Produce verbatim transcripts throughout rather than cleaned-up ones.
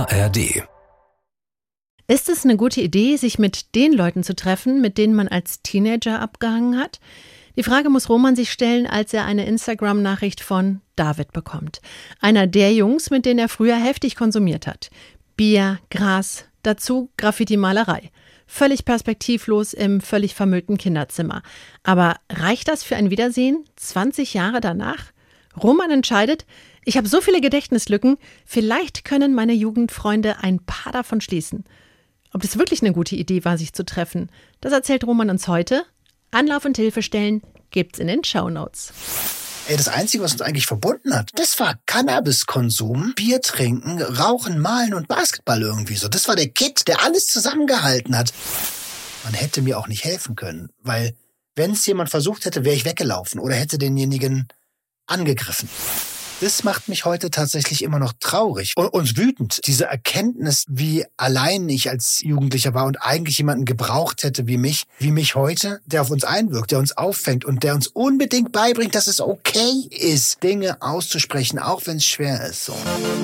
R D. Ist es eine gute Idee, sich mit den Leuten zu treffen, mit denen man als Teenager abgehangen hat? Die Frage muss Roman sich stellen, als er eine Instagram-Nachricht von David bekommt. Einer der Jungs, mit denen er früher heftig konsumiert hat. Bier, Gras, dazu Graffiti-Malerei. Völlig perspektivlos im völlig vermüllten Kinderzimmer. Aber reicht das für ein Wiedersehen zwanzig Jahre danach? Roman entscheidet, ich habe so viele Gedächtnislücken, vielleicht können meine Jugendfreunde ein paar davon schließen. Ob das wirklich eine gute Idee war, sich zu treffen, das erzählt Roman uns heute. Anlauf und Hilfestellen gibt's in den Shownotes. Ey, das Einzige, was uns eigentlich verbunden hat, das war Cannabiskonsum, Bier trinken, Rauchen, Malen und Basketball irgendwie so. Das war der Kit, der alles zusammengehalten hat. Man hätte mir auch nicht helfen können, weil wenn es jemand versucht hätte, wäre ich weggelaufen oder hätte denjenigen angegriffen. Das macht mich heute tatsächlich immer noch traurig und, und wütend. Diese Erkenntnis, wie allein ich als Jugendlicher war und eigentlich jemanden gebraucht hätte wie mich, wie mich heute, der auf uns einwirkt, der uns auffängt und der uns unbedingt beibringt, dass es okay ist, Dinge auszusprechen, auch wenn es schwer ist. So.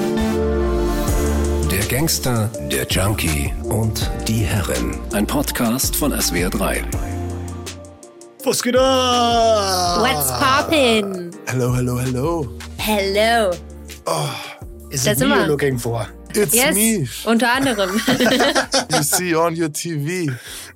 Der Gangster, der Junkie und die Herrin. Ein Podcast von S W R drei. Was geht ab? What's poppin'? Hello, hello, hello. Hello. Oh, is Da it sind me wir. you're looking for? It's Yes, me. unter anderem. You see on your T V.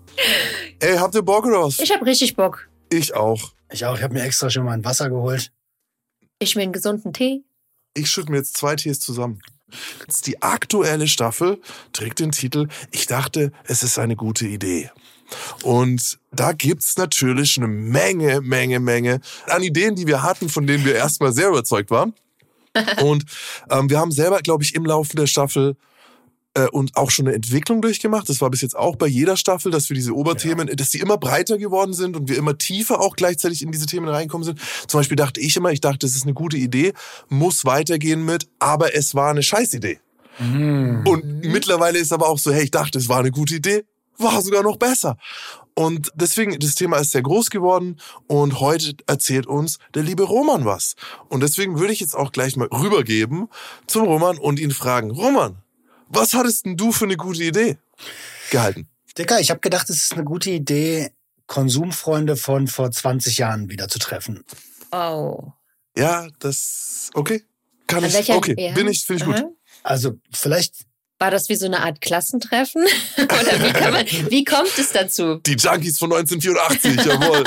Ey, habt ihr Bock oder was? Ich hab richtig Bock. Ich auch. Ich auch, ich habe mir extra schon mal ein Wasser geholt. Ich will einen gesunden Tee. Ich schütte mir jetzt zwei Tees zusammen. Jetzt die aktuelle Staffel trägt den Titel Ich dachte, es ist eine gute Idee. Und da gibt's natürlich eine Menge, Menge, Menge an Ideen, die wir hatten, von denen wir erstmal sehr überzeugt waren. Und ähm, wir haben selber, glaube ich, im Laufe der Staffel äh, und auch schon eine Entwicklung durchgemacht. Das war bis jetzt auch bei jeder Staffel, dass wir diese Oberthemen, ja. dass die immer breiter geworden sind und wir immer tiefer auch gleichzeitig in diese Themen reinkommen sind. Zum Beispiel dachte ich immer, ich dachte, das ist eine gute Idee, muss weitergehen mit, aber es war eine Scheißidee. Mhm. Und mittlerweile ist aber auch so, hey, ich dachte, es war eine gute Idee, war sogar noch besser. Und deswegen, das Thema ist sehr groß geworden und heute erzählt uns der liebe Roman was. Und deswegen würde ich jetzt auch gleich mal rübergeben zum Roman und ihn fragen, Roman, was hattest denn du für eine gute Idee gehalten? Digga, ich habe gedacht, es ist eine gute Idee, Konsumfreunde von vor zwanzig Jahren wieder zu treffen. Oh. Ja, das, okay. Kann An ich, welcher- okay, ja. bin ich, finde ich gut. Mhm. Also vielleicht... War das wie so eine Art Klassentreffen? Oder wie, kann man, wie kommt es dazu? Die Junkies von neunzehnhundertvierundachtzig, jawohl.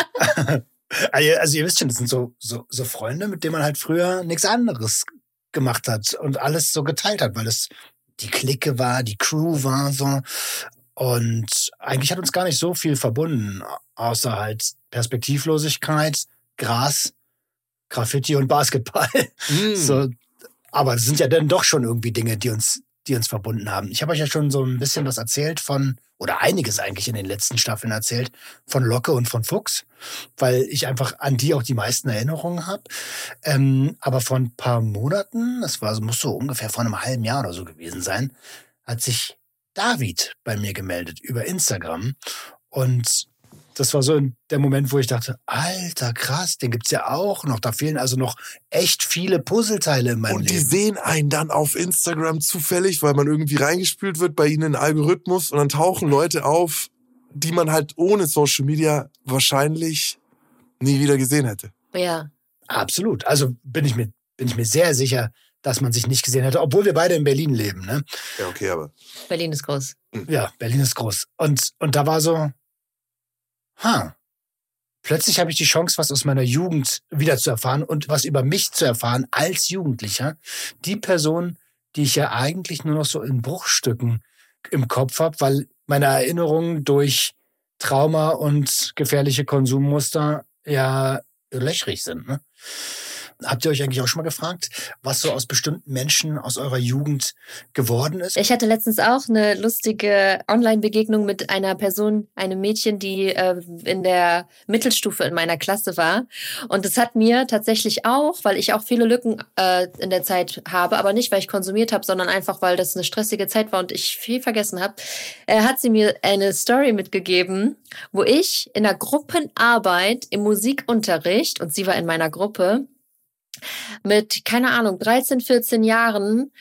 Also ihr wisst schon, das sind so, so, so Freunde, mit denen man halt früher nichts anderes gemacht hat und alles so geteilt hat, weil es die Clique war, die Crew war so. Und eigentlich hat uns gar nicht so viel verbunden, außer halt Perspektivlosigkeit, Gras, Graffiti und Basketball. Mm. So, aber das sind ja dann doch schon irgendwie Dinge, die uns die uns verbunden haben. Ich habe euch ja schon so ein bisschen was erzählt von, oder einiges eigentlich in den letzten Staffeln erzählt, von Locke und von Fuchs, weil ich einfach an die auch die meisten Erinnerungen habe. Ähm, aber vor ein paar Monaten, das war, muss so ungefähr vor einem halben Jahr oder so gewesen sein, hat sich David bei mir gemeldet über Instagram und das war so der Moment, wo ich dachte, alter, krass, den gibt's ja auch noch. Da fehlen also noch echt viele Puzzleteile in meinem Und die Leben. sehen einen dann auf Instagram zufällig, weil man irgendwie reingespült wird bei ihnen in den Algorithmus und dann tauchen Leute auf, die man halt ohne Social Media wahrscheinlich nie wieder gesehen hätte. Ja. Absolut. Also bin ich mir, bin ich mir sehr sicher, dass man sich nicht gesehen hätte, obwohl wir beide in Berlin leben, ne? Ja, okay, aber... Berlin ist groß. Ja, Berlin ist groß. Und, und da war so, ha, plötzlich habe ich die Chance, was aus meiner Jugend wieder zu erfahren und was über mich zu erfahren als Jugendlicher. Die Person, die ich ja eigentlich nur noch so in Bruchstücken im Kopf habe, weil meine Erinnerungen durch Trauma und gefährliche Konsummuster ja löchrig sind, ne? Habt ihr euch eigentlich auch schon mal gefragt, was so aus bestimmten Menschen aus eurer Jugend geworden ist? Ich hatte letztens auch eine lustige Online-Begegnung mit einer Person, einem Mädchen, die äh, in der Mittelstufe in meiner Klasse war. Und das hat mir tatsächlich auch, weil ich auch viele Lücken äh, in der Zeit habe, aber nicht, weil ich konsumiert habe, sondern einfach, weil das eine stressige Zeit war und ich viel vergessen habe, äh, hat sie mir eine Story mitgegeben, wo ich in der Gruppenarbeit im Musikunterricht, und sie war in meiner Gruppe, mit, keine Ahnung, dreizehn, vierzehn Jahren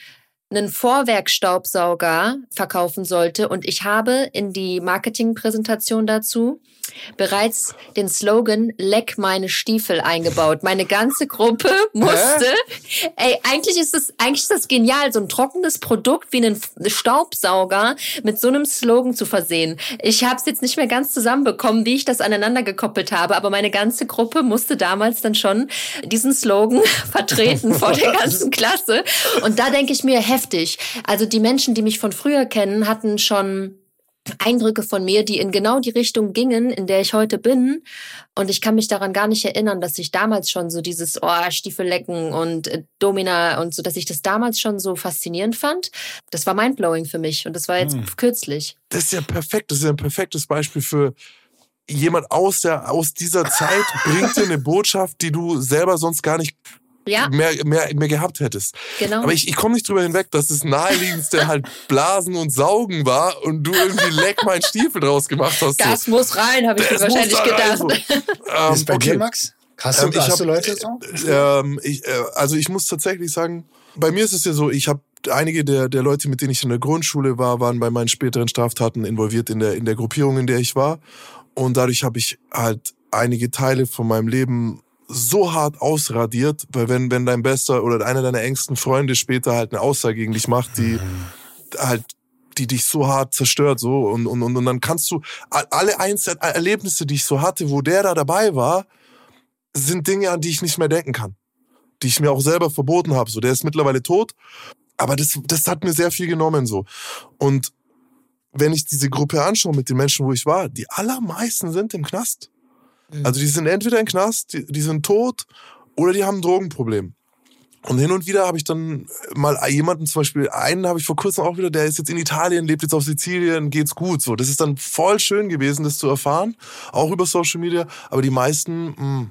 einen Vorwerkstaubsauger verkaufen sollte. Und ich habe in die Marketingpräsentation dazu bereits den Slogan "Leck meine Stiefel" eingebaut. Meine ganze Gruppe musste, Hä? ey, eigentlich ist das, eigentlich ist das genial, so ein trockenes Produkt wie einen Staubsauger mit so einem Slogan zu versehen. Ich habe es jetzt nicht mehr ganz zusammenbekommen, wie ich das aneinander gekoppelt habe, aber meine ganze Gruppe musste damals dann schon diesen Slogan vertreten vor der ganzen Klasse. Und da denke ich mir, heftig. Also die Menschen, die mich von früher kennen, hatten schon Eindrücke von mir, die in genau die Richtung gingen, in der ich heute bin. Und ich kann mich daran gar nicht erinnern, dass ich damals schon so dieses oh, Stiefellecken und äh, Domina und so, dass ich das damals schon so faszinierend fand. Das war mindblowing für mich und das war jetzt hm. kürzlich. Das ist ja perfekt. Das ist ja ein perfektes Beispiel für jemand aus der aus dieser Zeit bringt dir eine Botschaft, die du selber sonst gar nicht Ja. Mehr, mehr, mehr gehabt hättest. Genau. Aber ich, ich komme nicht drüber hinweg, dass das Naheliegendste halt Blasen und Saugen war und du irgendwie Leck meinen Stiefel draus gemacht hast. Das so. muss rein, habe ich mir wahrscheinlich gedacht. So. ähm, ist bei okay. dir, Max? Hast du, ähm, hast hab, du Leute so? Ähm, ich, äh, also ich muss tatsächlich sagen, bei mir ist es ja so, ich habe einige der, der Leute, mit denen ich in der Grundschule war, waren bei meinen späteren Straftaten involviert in der, in der Gruppierung, in der ich war. Und dadurch habe ich halt einige Teile von meinem Leben so hart ausradiert, weil wenn, wenn dein bester oder einer deiner engsten Freunde später halt eine Aussage gegen dich macht, die mhm. halt, die dich so hart zerstört, so, und, und, und dann kannst du, alle einzelnen Erlebnisse, die ich so hatte, wo der da dabei war, sind Dinge, an die ich nicht mehr denken kann. Die ich mir auch selber verboten habe, so, der ist mittlerweile tot, aber das, das hat mir sehr viel genommen, so. Und wenn ich diese Gruppe anschaue mit den Menschen, wo ich war, die allermeisten sind im Knast. Also die sind entweder im Knast, die, die sind tot oder die haben ein Drogenproblem. Und hin und wieder habe ich dann mal jemanden, zum Beispiel einen habe ich vor kurzem auch wieder, der ist jetzt in Italien, lebt jetzt auf Sizilien, geht's gut. So, das ist dann voll schön gewesen, das zu erfahren, auch über Social Media. Aber die meisten, mh.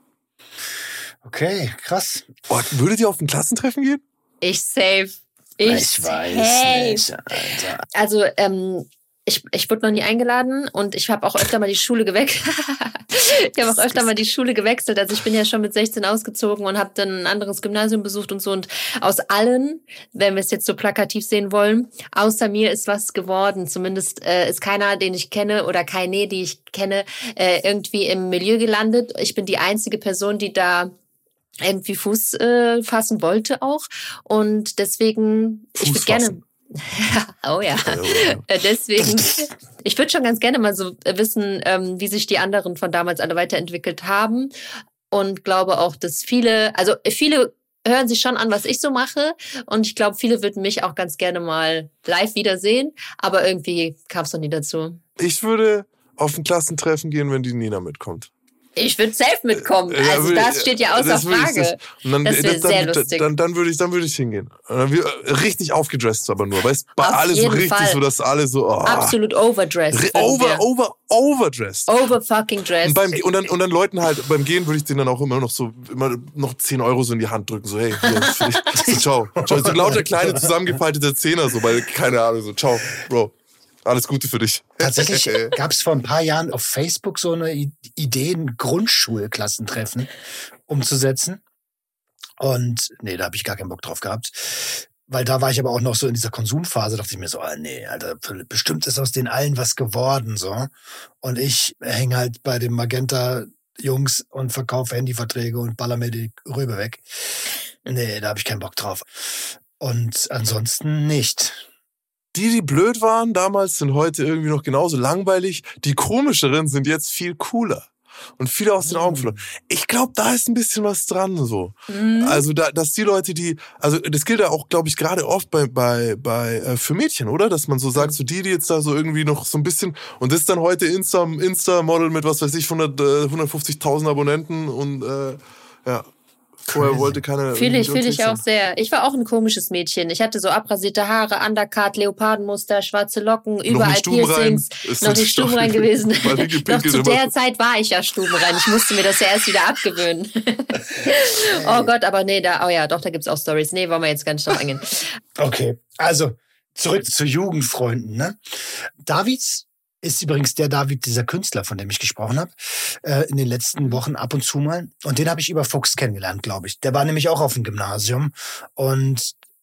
Okay, krass. Oh, würdet ihr auf ein Klassentreffen gehen? Ich safe. Ich, ich weiß nicht, Alter. Also, ähm, Ich, ich wurde noch nie eingeladen und ich habe auch öfter mal die Schule gewechselt. ich habe auch öfter mal die Schule gewechselt. Also ich bin ja schon mit sechzehn ausgezogen und habe dann ein anderes Gymnasium besucht und so. Und aus allen, wenn wir es jetzt so plakativ sehen wollen, außer mir ist was geworden. Zumindest äh, ist keiner, den ich kenne oder keine, die ich kenne, äh, irgendwie im Milieu gelandet. Ich bin die einzige Person, die da irgendwie Fuß äh, fassen wollte auch. Und deswegen, Fuß ich würde gerne... oh ja. Deswegen, ich würde schon ganz gerne mal so wissen, ähm, wie sich die anderen von damals alle weiterentwickelt haben. Und glaube auch, dass viele, also viele hören sich schon an, was ich so mache. Und ich glaube, viele würden mich auch ganz gerne mal live wiedersehen. Aber irgendwie kam es noch nie dazu. Ich würde auf ein Klassentreffen gehen, wenn die Nina mitkommt. Ich würde safe mitkommen. Also ja, das steht ja außer Frage. Und dann, das wäre sehr lustig. Dann, dann würde ich, dann würde ich hingehen. Dann, richtig aufgedresst aber nur. Weißt du, alle so richtig Fall. So, dass alle so... Oh, absolut overdressed. Over, over, overdressed. Over fucking dressed. Und, beim, und, dann, und dann Leuten halt, beim Gehen würde ich denen dann auch immer noch so, immer noch zehn Euro so in die Hand drücken. So, hey, hier, für dich. So, ciao. ciao. So lauter kleine zusammengefaltete Zehner, so, weil, keine Ahnung, so, ciao, Bro. Alles Gute für dich. Tatsächlich gab es vor ein paar Jahren auf Facebook so eine Idee, ein Grundschulklassentreffen umzusetzen. Und nee, da habe ich gar keinen Bock drauf gehabt. Weil da war ich aber auch noch so in dieser Konsumphase, dachte ich mir so, ah, nee, Alter, bestimmt ist aus den allen was geworden, so. Und ich hänge halt bei den Magenta-Jungs und verkaufe Handyverträge und baller mir die Rübe weg. Nee, da habe ich keinen Bock drauf. Und ansonsten nicht. Die, die blöd waren damals, sind heute irgendwie noch genauso langweilig. Die komischeren sind jetzt viel cooler. Und viele aus den Augen verloren. Ich glaube, da ist ein bisschen was dran, so. Mhm. Also, da, dass die Leute, die, also, das gilt ja auch, glaube ich, gerade oft bei, bei, bei, äh, für Mädchen, oder? Dass man so sagt, so die, die jetzt da so irgendwie noch so ein bisschen, und das ist dann heute Insta, Insta-Model mit, was weiß ich, hundert, äh, hundertfünfzigtausend Abonnenten und, äh, ja. Vorher wollte keiner... Fühle ich, fühle ich auch sehr. Ich war auch ein komisches Mädchen. Ich hatte so abrasierte Haare, Undercut, Leopardenmuster, schwarze Locken, überall Piercings. Noch nicht stubenrein gewesen. Noch zu der Zeit war ich ja stubenrein. Ich musste mir das ja erst wieder abgewöhnen. Oh Gott, aber nee, da, oh ja, doch, da gibt's auch Storys. Nee, wollen wir jetzt gar nicht drauf eingehen. Okay, also zurück zu Jugendfreunden, ne? Davids ist übrigens der David, dieser Künstler, von dem ich gesprochen habe, äh, in den letzten Wochen ab und zu mal. Und den habe ich über Fuchs kennengelernt, glaube ich. Der war nämlich auch auf dem Gymnasium. Und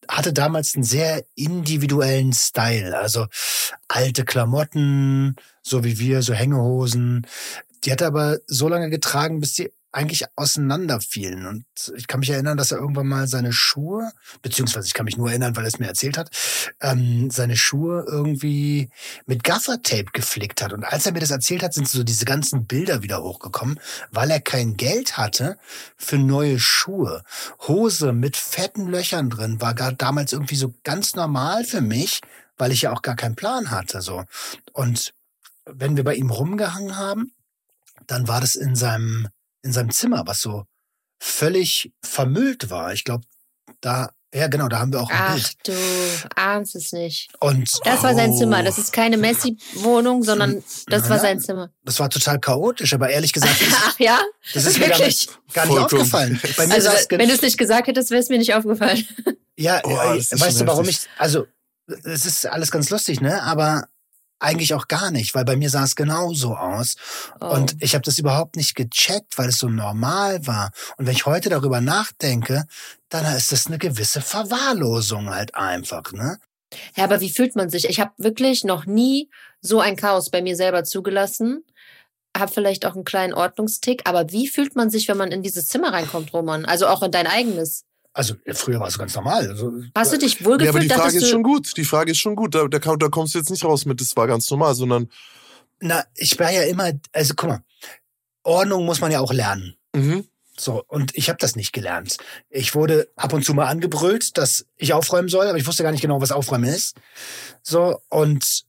hatte damals einen sehr individuellen Style. Also alte Klamotten, so wie wir, so Hängehosen. Die hat er aber so lange getragen, bis die eigentlich auseinanderfielen. Und ich kann mich erinnern, dass er irgendwann mal seine Schuhe, beziehungsweise ich kann mich nur erinnern, weil er es mir erzählt hat, ähm, seine Schuhe irgendwie mit Gaffertape geflickt hat. Und als er mir das erzählt hat, sind so diese ganzen Bilder wieder hochgekommen, weil er kein Geld hatte für neue Schuhe. Hose mit fetten Löchern drin war gar damals irgendwie so ganz normal für mich, weil ich ja auch gar keinen Plan hatte. So. Und wenn wir bei ihm rumgehangen haben, dann war das in seinem in seinem Zimmer, was so völlig vermüllt war. Ich glaube, da, ja genau, da haben wir auch ein Ach Bild. du, ahnst es nicht. Und, das war sein oh, Zimmer. Das ist keine Messi-Wohnung, sondern das na, war sein Zimmer. Das war total chaotisch, aber ehrlich gesagt, ist, Ach ja? das ist mir Wirklich? damit gar nicht Vollkommen. aufgefallen. Bei mir Also, saß wenn du es nicht gesagt hättest, wäre es mir nicht aufgefallen. ja, Oh, äh, das ist weißt du, schon warum heftig. ich, also, es ist alles ganz lustig, ne, aber eigentlich auch gar nicht, weil bei mir sah es genauso aus. Oh. Und ich habe das überhaupt nicht gecheckt, weil es so normal war. Und wenn ich heute darüber nachdenke, dann ist das eine gewisse Verwahrlosung halt einfach, ne? Ja, aber wie fühlt man sich? Ich habe wirklich noch nie so ein Chaos bei mir selber zugelassen. Habe vielleicht auch einen kleinen Ordnungstick. Aber wie fühlt man sich, wenn man in dieses Zimmer reinkommt, Roman? Also auch in dein eigenes. Also früher war es ganz normal. Also, Hast du dich Ja, wohlgefühlt? aber die Frage Dachtest ist du, schon gut. Die Frage ist schon gut. Da, da, da kommst du jetzt nicht raus mit, das war ganz normal, sondern na, ich war ja immer, also guck mal, Ordnung muss man ja auch lernen. mhm. So, und ich habe das nicht gelernt. Ich wurde ab und zu mal angebrüllt, dass ich aufräumen soll, aber ich wusste gar nicht genau, was Aufräumen ist. So, und,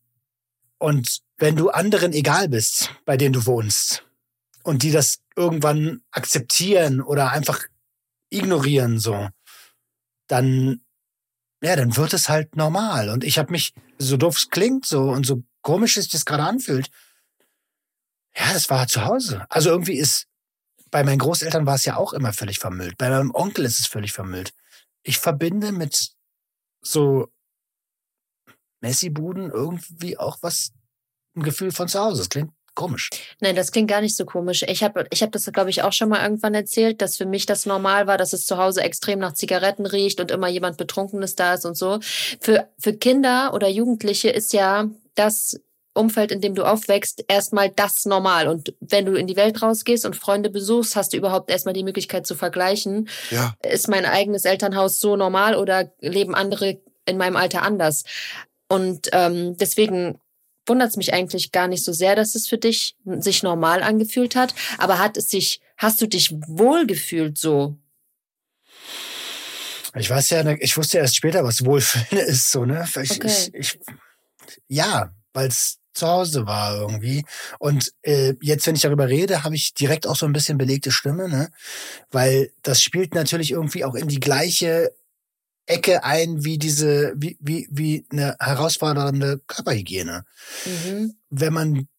und wenn du anderen egal bist, bei denen du wohnst, und die das irgendwann akzeptieren oder einfach ignorieren, so, dann, ja, dann wird es halt normal. Und ich habe mich, so doof es klingt, so, und so komisch es sich das gerade anfühlt, ja, das war zu Hause. Also irgendwie ist, bei meinen Großeltern war es ja auch immer völlig vermüllt. Bei meinem Onkel ist es völlig vermüllt. Ich verbinde mit so Messi-Buden irgendwie auch was, ein Gefühl von zu Hause. Das klingt komisch. Nein, das klingt gar nicht so komisch. Ich habe ich hab das, glaube ich, auch schon mal irgendwann erzählt, dass für mich das normal war, dass es zu Hause extrem nach Zigaretten riecht und immer jemand Betrunkenes da ist und so. Für, für Kinder oder Jugendliche ist ja das Umfeld, in dem du aufwächst, erstmal das normal. Und wenn du in die Welt rausgehst und Freunde besuchst, hast du überhaupt erstmal die Möglichkeit zu vergleichen. Ja. Ist mein eigenes Elternhaus so normal oder leben andere in meinem Alter anders? Und ähm, deswegen wundert es mich eigentlich gar nicht so sehr, dass es für dich sich normal angefühlt hat. Aber hat es sich, hast du dich wohlgefühlt so? Ich weiß ja, ich wusste erst später, was Wohlfühlen ist, so, ne? Ich, Okay. ich, ich, ja, weil es zu Hause war irgendwie. Und äh, jetzt, wenn ich darüber rede, habe ich direkt auch so ein bisschen belegte Stimme, ne? Weil das spielt natürlich irgendwie auch in die gleiche Ecke ein, wie diese, wie, wie, wie eine herausfordernde Körperhygiene. Mhm. Wenn man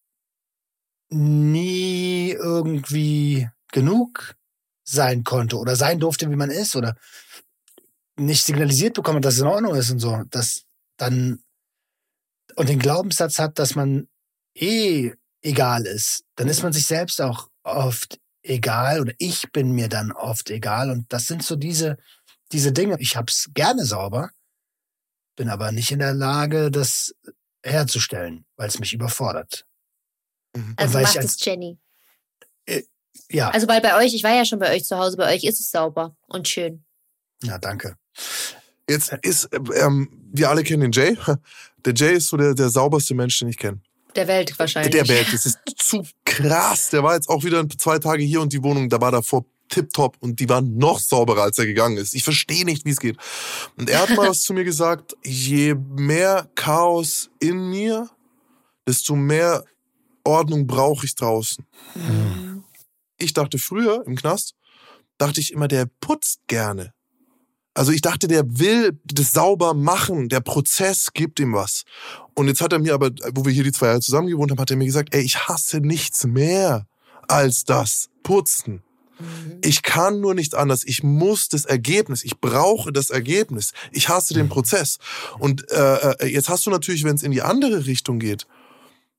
nie irgendwie genug sein konnte oder sein durfte, wie man ist, oder nicht signalisiert bekommen, dass es in Ordnung ist und so, dass dann und den Glaubenssatz hat, dass man eh egal ist, dann ist man sich selbst auch oft egal oder ich bin mir dann oft egal und das sind so diese diese Dinge. Ich hab's gerne sauber, bin aber nicht in der Lage, das herzustellen, weil es mich überfordert. Mhm. Also weil ich macht als- es Jenny. Ja, Also weil bei euch, ich war ja schon bei euch zu Hause, bei euch ist es sauber und schön. ja, danke. Jetzt ist, äh, ähm, wir alle kennen den Jay. Der Jay ist so der, der sauberste Mensch, den ich kenne. Der Welt wahrscheinlich. Der Welt, das ist zu krass. Der war jetzt auch wieder zwei Tage hier und die Wohnung, da war davor tipptopp und die waren noch sauberer, als er gegangen ist. Ich verstehe nicht, wie es geht. Und er hat mal was zu mir gesagt, je mehr Chaos in mir, desto mehr Ordnung brauche ich draußen. Mhm. Ich dachte früher im Knast, dachte ich immer, der putzt gerne. Also ich dachte, der will das sauber machen, der Prozess gibt ihm was. Und jetzt hat er mir aber, wo wir hier die zwei Jahre zusammen gewohnt haben, hat er mir gesagt, ey, ich hasse nichts mehr als das Putzen. Mhm. Ich kann nur nicht anders. Ich muss das Ergebnis. Ich brauche das Ergebnis. Ich hasse den Prozess. Und äh, jetzt hast du natürlich, wenn es in die andere Richtung geht,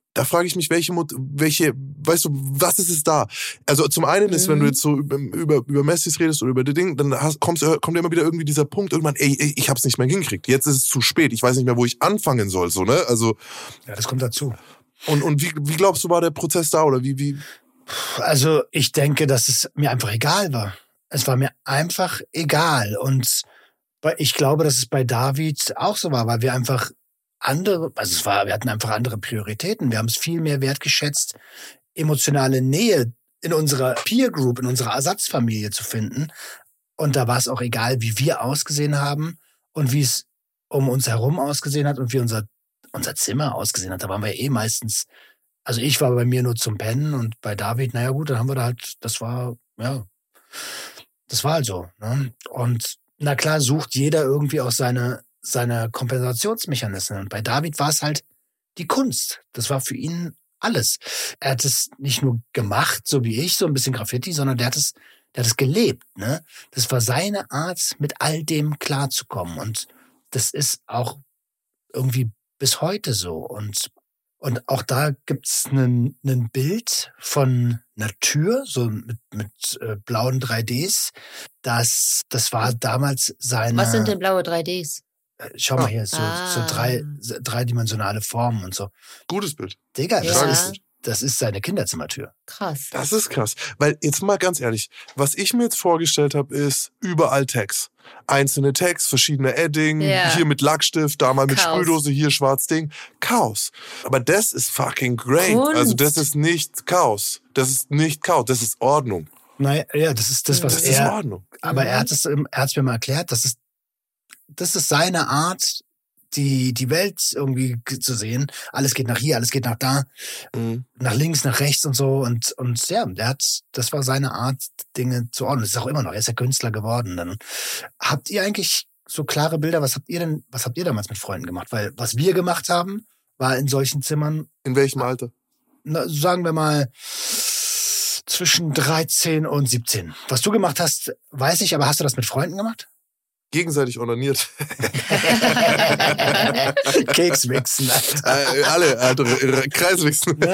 da frage ich mich, welche, welche, weißt du, was ist es da? Also zum einen ist, mhm. wenn du jetzt so über, über, über Messis redest oder über die Dinge, dann hast, kommst, kommt immer wieder irgendwie dieser Punkt, irgendwann, ey, ich hab's nicht mehr hingekriegt. Jetzt ist es zu spät. Ich weiß nicht mehr, wo ich anfangen soll, so, ne? Also. Ja, das kommt dazu. Und, und wie, wie glaubst du, war der Prozess da, oder wie, wie? Also, ich denke, dass es mir einfach egal war. Es war mir einfach egal. Und ich glaube, dass es bei David auch so war, weil wir einfach andere, also es war, wir hatten einfach andere Prioritäten. Wir haben es viel mehr wertgeschätzt, emotionale Nähe in unserer Peer Group, in unserer Ersatzfamilie zu finden. Und da war es auch egal, wie wir ausgesehen haben und wie es um uns herum ausgesehen hat und wie unser, unser Zimmer ausgesehen hat. Da waren wir eh meistens, also ich war bei mir nur zum Pennen und bei David, naja gut, dann haben wir da halt, das war, ja, das war halt so. Ne? Und na klar sucht jeder irgendwie auch seine seine Kompensationsmechanismen. Und bei David war es halt die Kunst. Das war für ihn alles. Er hat es nicht nur gemacht, so wie ich, so ein bisschen Graffiti, sondern der hat es, der hat es gelebt. Ne? Das war seine Art, mit all dem klarzukommen. Und das ist auch irgendwie bis heute so. Und, und auch da gibt's ein Bild von einer Tür, so mit, mit äh, blauen drei Ds. Das, das war damals seine... Was sind denn blaue drei Ds? Schau mal hier, so, ah. so drei, dreidimensionale Formen und so. Gutes Bild. Digga, das, ja. ist, das ist seine Kinderzimmertür. Krass. Das ist krass. Weil, jetzt mal ganz ehrlich, was ich mir jetzt vorgestellt habe, ist überall Tags. Einzelne Tags, verschiedene Edding, ja. hier mit Lackstift, da mal mit Chaos. Sprühdose, hier schwarz Ding. Chaos. Aber das ist fucking great. Kunst. Also das ist nicht Chaos. Das ist nicht Chaos, das ist Ordnung. Naja, ja, das ist das, was das er... ist Ordnung. Aber Mhm. er hat es er hat's mir mal erklärt, das ist, das ist seine Art, die, die Welt irgendwie zu sehen. Alles geht nach hier, alles geht nach da, Mhm. nach links, nach rechts und so. Und, und ja, der hat, das war seine Art, Dinge zu ordnen. Das ist auch immer noch, er ist ja Künstler geworden. Dann habt ihr eigentlich so klare Bilder, was habt ihr denn, was habt ihr damals mit Freunden gemacht? Weil was wir gemacht haben, war in solchen Zimmern, In welchem Alter? na, sagen wir mal, zwischen dreizehn und siebzehn. Was du gemacht hast, weiß ich, aber hast du das mit Freunden gemacht? Gegenseitig onaniert. Kekswichsen, Alter. äh, alle, Alter, Kreiswichsen. nee,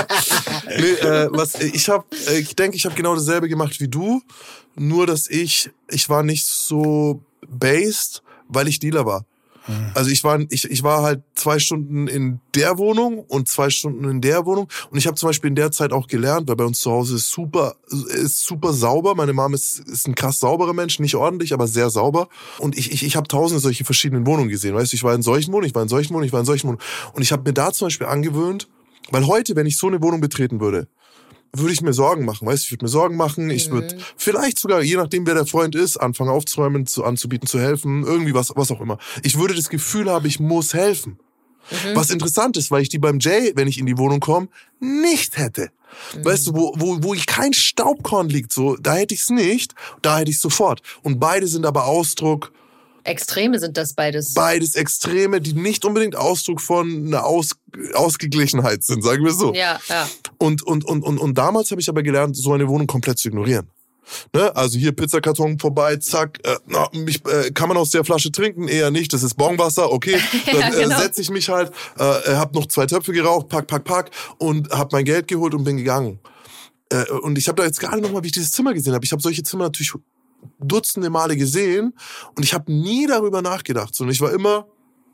äh, was, ich hab, äh, ich denke, ich habe genau dasselbe gemacht wie du, nur dass ich, ich war nicht so based, weil ich Dealer war. Also ich war, ich, ich war halt zwei Stunden in der Wohnung und zwei Stunden in der Wohnung. Und ich habe zum Beispiel in der Zeit auch gelernt, weil bei uns zu Hause ist super, ist super sauber. Meine Mom ist, ist ein krass sauberer Mensch, nicht ordentlich, aber sehr sauber. Und ich, ich, ich habe tausende solche verschiedenen Wohnungen gesehen. Weißt du, ich war in solchen Wohnungen, ich war in solchen Wohnungen, ich war in solchen Wohnungen. Und ich habe mir da zum Beispiel angewöhnt, weil heute, wenn ich so eine Wohnung betreten würde, würde ich mir Sorgen machen, weißt du, ich würde mir Sorgen machen, ich würde vielleicht sogar, je nachdem wer der Freund ist, anfangen aufzuräumen, zu, anzubieten, zu helfen, irgendwie was, was auch immer. Ich würde das Gefühl haben, ich muss helfen. Mhm. Was interessant ist, weil ich die beim Jay, wenn ich in die Wohnung komme, nicht hätte. Mhm. Weißt du, wo, wo, wo ich kein Staubkorn liegt, so, da hätte ich es nicht, da hätte ich es sofort. Und beide sind aber Ausdruck, Extreme sind das beides. Beides Extreme, die nicht unbedingt Ausdruck von einer Aus, Ausgeglichenheit sind, sagen wir so. Ja, ja. Und, und, und, und, und damals habe ich aber gelernt, so eine Wohnung komplett zu ignorieren. Ne? Also hier Pizzakarton vorbei, zack, äh, na, mich, äh, kann man aus der Flasche trinken? Eher nicht, das ist Bonwasser, okay. Dann ja, genau. äh, setze ich mich halt, äh, hab noch zwei Töpfe geraucht, pack, pack, pack und hab mein Geld geholt und bin gegangen. Äh, und ich habe da jetzt gerade noch mal, wie ich dieses Zimmer gesehen habe, ich habe solche Zimmer natürlich dutzende Male gesehen und ich habe nie darüber nachgedacht. Und ich war immer,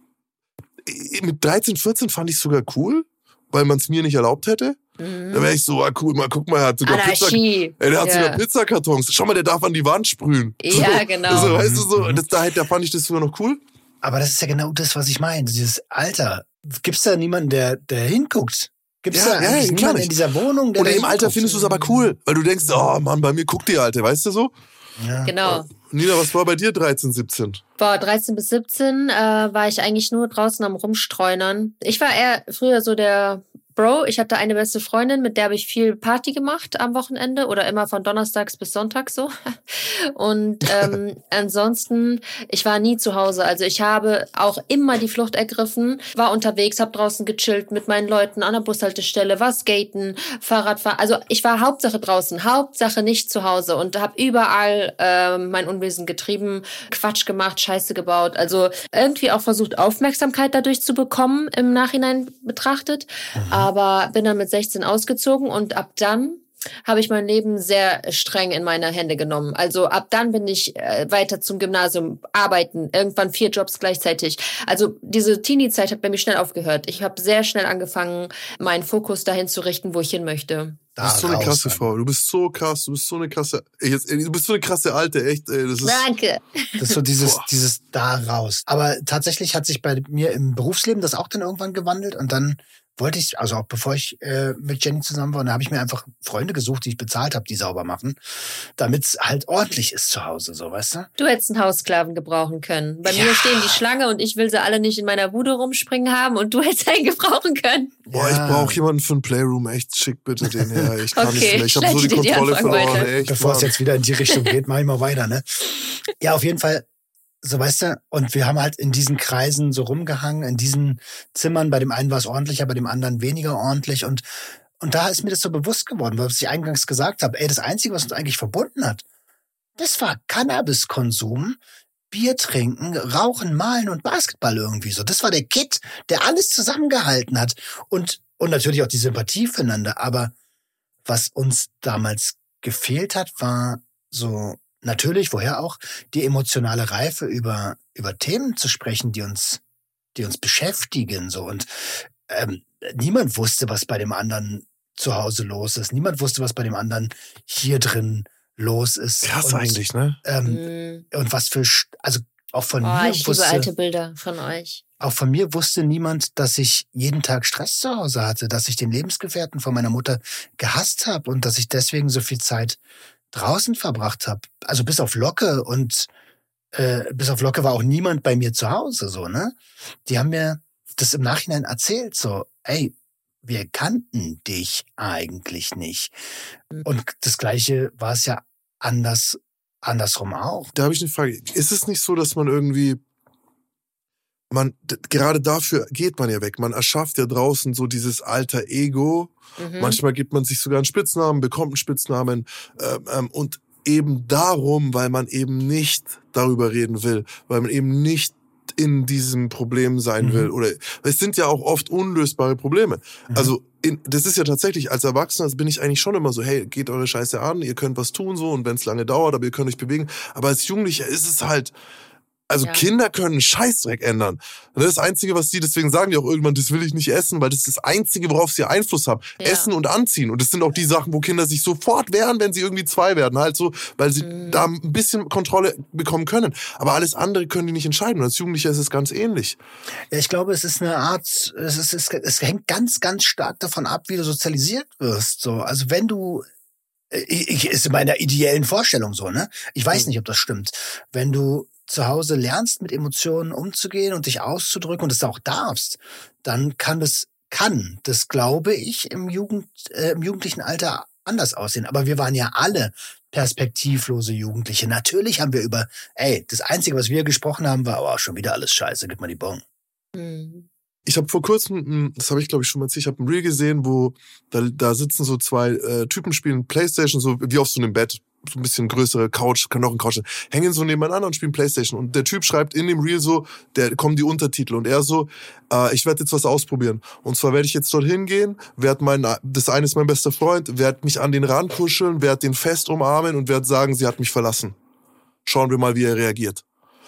mit dreizehn, vierzehn fand ich es sogar cool, weil man es mir nicht erlaubt hätte. Mhm. Da wäre ich so, ah, cool, mal guck mal, er hat sogar Pizza, ey, der hat ja. sogar Pizzakartons. Schau mal, der darf an die Wand sprühen. Ja, so, genau. Also, weißt du, so, das, da, da fand ich das sogar noch cool. Aber das ist ja genau das, was ich meine. Dieses Alter. Gibt's da niemanden, der, der hinguckt? Gibt's ja, da ja, niemanden klar in dieser Wohnung, der Oder da im Alter hinguckt? findest du es aber cool, weil du denkst, oh Mann, bei mir guckt die Alte, weißt du so? Ja. Genau. Nina, was war bei dir dreizehn, siebzehn? Boah, dreizehn bis siebzehn äh, war ich eigentlich nur draußen am Rumstreunern. Ich war eher früher so der Bro. Ich hatte eine beste Freundin, mit der habe ich viel Party gemacht am Wochenende oder immer von Donnerstags bis Sonntags so. Und ähm, ansonsten, ich war nie zu Hause. Also ich habe auch immer die Flucht ergriffen, war unterwegs, habe draußen gechillt mit meinen Leuten an der Bushaltestelle, war skaten, Fahrradfahren. Also ich war Hauptsache draußen, Hauptsache nicht zu Hause und habe überall äh, mein Unwesen getrieben, Quatsch gemacht, Scheiße gebaut. Also irgendwie auch versucht, Aufmerksamkeit dadurch zu bekommen, im Nachhinein betrachtet. Mhm. Aber bin dann mit sechzehn ausgezogen und ab dann habe ich mein Leben sehr streng in meine Hände genommen. Also ab dann bin ich äh, weiter zum Gymnasium, arbeiten, irgendwann vier Jobs gleichzeitig. Also diese Teenie-Zeit hat bei mir schnell aufgehört. Ich habe sehr schnell angefangen, meinen Fokus dahin zu richten, wo ich hin möchte. Du bist so eine krasse Frau. Du bist so krass. Du bist so eine krasse. Jetzt, du bist so eine krasse Alte, echt. Ey, das ist, Danke. Das ist so dieses, dieses da raus. Aber tatsächlich hat sich bei mir im Berufsleben das auch dann irgendwann gewandelt und dann wollte ich, also auch bevor ich äh, mit Jenny zusammen war, da habe ich mir einfach Freunde gesucht, die ich bezahlt habe, die sauber machen, damit es halt ordentlich ist zu Hause, so, weißt du? Du hättest einen Haussklaven gebrauchen können. Bei ja. mir stehen die Schlange und ich will sie alle nicht in meiner Bude rumspringen haben und du hättest einen gebrauchen können. Boah, ja. ich brauche jemanden für ein Playroom. Echt, schick bitte den her. Ich kann okay, nicht mehr. Ich habe so die Kontrolle verloren. Echt, bevor es jetzt wieder in die Richtung geht, mach ich mal weiter, ne? Ja, auf jeden Fall. So, weißt du, und wir haben halt in diesen Kreisen so rumgehangen, in diesen Zimmern. Bei dem einen war es ordentlicher, bei dem anderen weniger ordentlich. Und, und da ist mir das so bewusst geworden, was ich eingangs gesagt habe. Ey, das Einzige, was uns eigentlich verbunden hat, das war Cannabiskonsum, Bier trinken, Rauchen, Malen und Basketball irgendwie so. Das war der Kit, der alles zusammengehalten hat. Und, und natürlich auch die Sympathie füreinander. Aber was uns damals gefehlt hat, war so... Natürlich, woher auch, die emotionale Reife über über Themen zu sprechen, die uns die uns beschäftigen so und ähm, niemand wusste, was bei dem anderen zu Hause los ist. Niemand wusste, was bei dem anderen hier drin los ist. Krass und, eigentlich, ne? Ähm, Mhm. Und was für, also auch von Oh, mir ich wusste, liebe alte Bilder von euch. auch von mir wusste niemand, dass ich jeden Tag Stress zu Hause hatte, dass ich den Lebensgefährten von meiner Mutter gehasst habe und dass ich deswegen so viel Zeit draußen verbracht habe. Also bis auf Locke und äh, bis auf Locke war auch niemand bei mir zu Hause, so, ne? Die haben mir das im Nachhinein erzählt, so, ey, wir kannten dich eigentlich nicht. Und das Gleiche war es ja anders, andersrum auch. Da habe ich eine Frage. Ist es nicht so, dass man irgendwie, man, d- gerade dafür geht man ja weg. Man erschafft ja draußen so dieses alter Ego. Mhm. Manchmal gibt man sich sogar einen Spitznamen, bekommt einen Spitznamen. Ähm, ähm, und eben darum, weil man eben nicht darüber reden will, weil man eben nicht in diesem Problem sein Mhm. will. Oder es sind ja auch oft unlösbare Probleme. Mhm. Also in, das ist ja tatsächlich, als Erwachsener bin ich eigentlich schon immer so, hey, geht eure Scheiße an, ihr könnt was tun so und wenn es lange dauert, aber ihr könnt euch bewegen. Aber als Jugendlicher ist es halt, also Ja. Kinder können einen Scheißdreck ändern. Und das Einzige, was die, deswegen sagen die auch irgendwann, das will ich nicht essen, weil das ist das Einzige, worauf sie Einfluss haben. Ja. Essen und Anziehen. Und das sind auch die Sachen, wo Kinder sich sofort wehren, wenn sie irgendwie zwei werden. Halt so, weil sie Mhm. da ein bisschen Kontrolle bekommen können. Aber alles andere können die nicht entscheiden. Und als Jugendlicher ist es ganz ähnlich. Ja, ich glaube, es ist eine Art, es ist, es, es hängt ganz, ganz stark davon ab, wie du sozialisiert wirst. So, also wenn du, ich, ich ist in meiner ideellen Vorstellung so, ne? Ich weiß Mhm. nicht, ob das stimmt. Wenn du zu Hause lernst, mit Emotionen umzugehen und dich auszudrücken und es auch darfst, dann kann das, kann, das glaube ich, im Jugend, äh, im jugendlichen Alter anders aussehen. Aber wir waren ja alle perspektivlose Jugendliche. Natürlich haben wir über, ey, das Einzige, was wir gesprochen haben, war, oh, schon wieder alles scheiße, gib mal die Bon. Mhm. Ich habe vor kurzem, das habe ich glaube ich schon mal erzählt, ich habe ein Reel gesehen, wo da, da sitzen so zwei äh, Typen, spielen Playstation, so wie auf so einem Bett, so ein bisschen größere Couch, Knochencouch, hängen so nebeneinander und spielen Playstation. Und der Typ schreibt in dem Reel so, der kommen die Untertitel und er so, äh, ich werde jetzt was ausprobieren. Und zwar werde ich jetzt dorthin gehen, werde mein, das eine ist mein bester Freund, werde mich an den Rand kuscheln, werde den fest umarmen und werde sagen, sie hat mich verlassen. Schauen wir mal, wie er reagiert.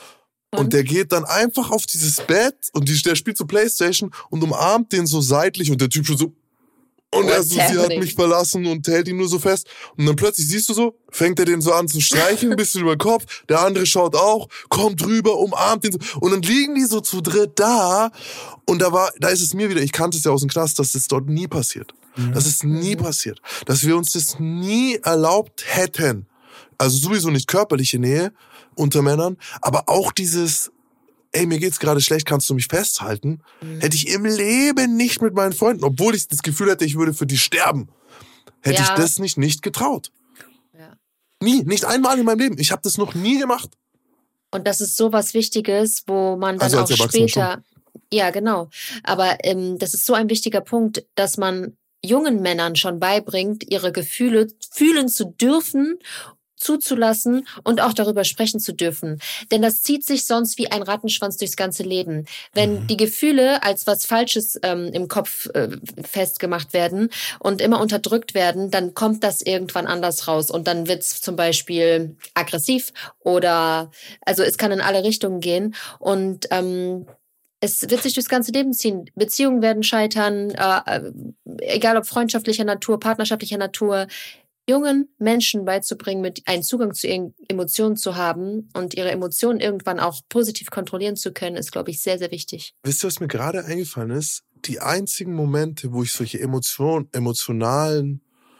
Und der geht dann einfach auf dieses Bett und die, der spielt so Playstation und umarmt den so seitlich und der Typ schon so, und er What's so, sie hat happening? mich verlassen und hält ihn nur so fest. Und dann plötzlich siehst du so, fängt er den so an zu streicheln, ein bisschen über den Kopf. Der andere schaut auch, kommt rüber, umarmt ihn so. Und dann liegen die so zu dritt da. Und da war, da ist es mir wieder, ich kannte es ja aus dem Knast, dass das dort nie passiert. Mhm. Das ist nie passiert. Dass wir uns das nie erlaubt hätten. Also sowieso nicht körperliche Nähe unter Männern, aber auch dieses, ey, mir geht's gerade schlecht, kannst du mich festhalten? Mhm. Hätte ich im Leben nicht mit meinen Freunden, obwohl ich das Gefühl hätte, ich würde für die sterben, hätte Ja. ich das nicht, nicht getraut. Ja. Nie, nicht einmal in meinem Leben. Ich habe das noch nie gemacht. Und das ist so was Wichtiges, wo man dann Also als auch Erwachsener später. Ja, genau. Aber ähm, das ist so ein wichtiger Punkt, dass man jungen Männern schon beibringt, ihre Gefühle fühlen zu dürfen, zuzulassen und auch darüber sprechen zu dürfen. Denn das zieht sich sonst wie ein Rattenschwanz durchs ganze Leben. Wenn mhm. die Gefühle als was Falsches ähm, im Kopf äh, festgemacht werden und immer unterdrückt werden, dann kommt das irgendwann anders raus und dann wird's zum Beispiel aggressiv oder, also es kann in alle Richtungen gehen und ähm, es wird sich durchs ganze Leben ziehen. Beziehungen werden scheitern, äh, egal ob freundschaftlicher Natur, partnerschaftlicher Natur. Jungen Menschen beizubringen, mit einen Zugang zu ihren Emotionen zu haben und ihre Emotionen irgendwann auch positiv kontrollieren zu können, ist, glaube ich, sehr, sehr wichtig. Wisst ihr, was mir gerade eingefallen ist? Die einzigen Momente, wo ich solche Emotion, emotionalen,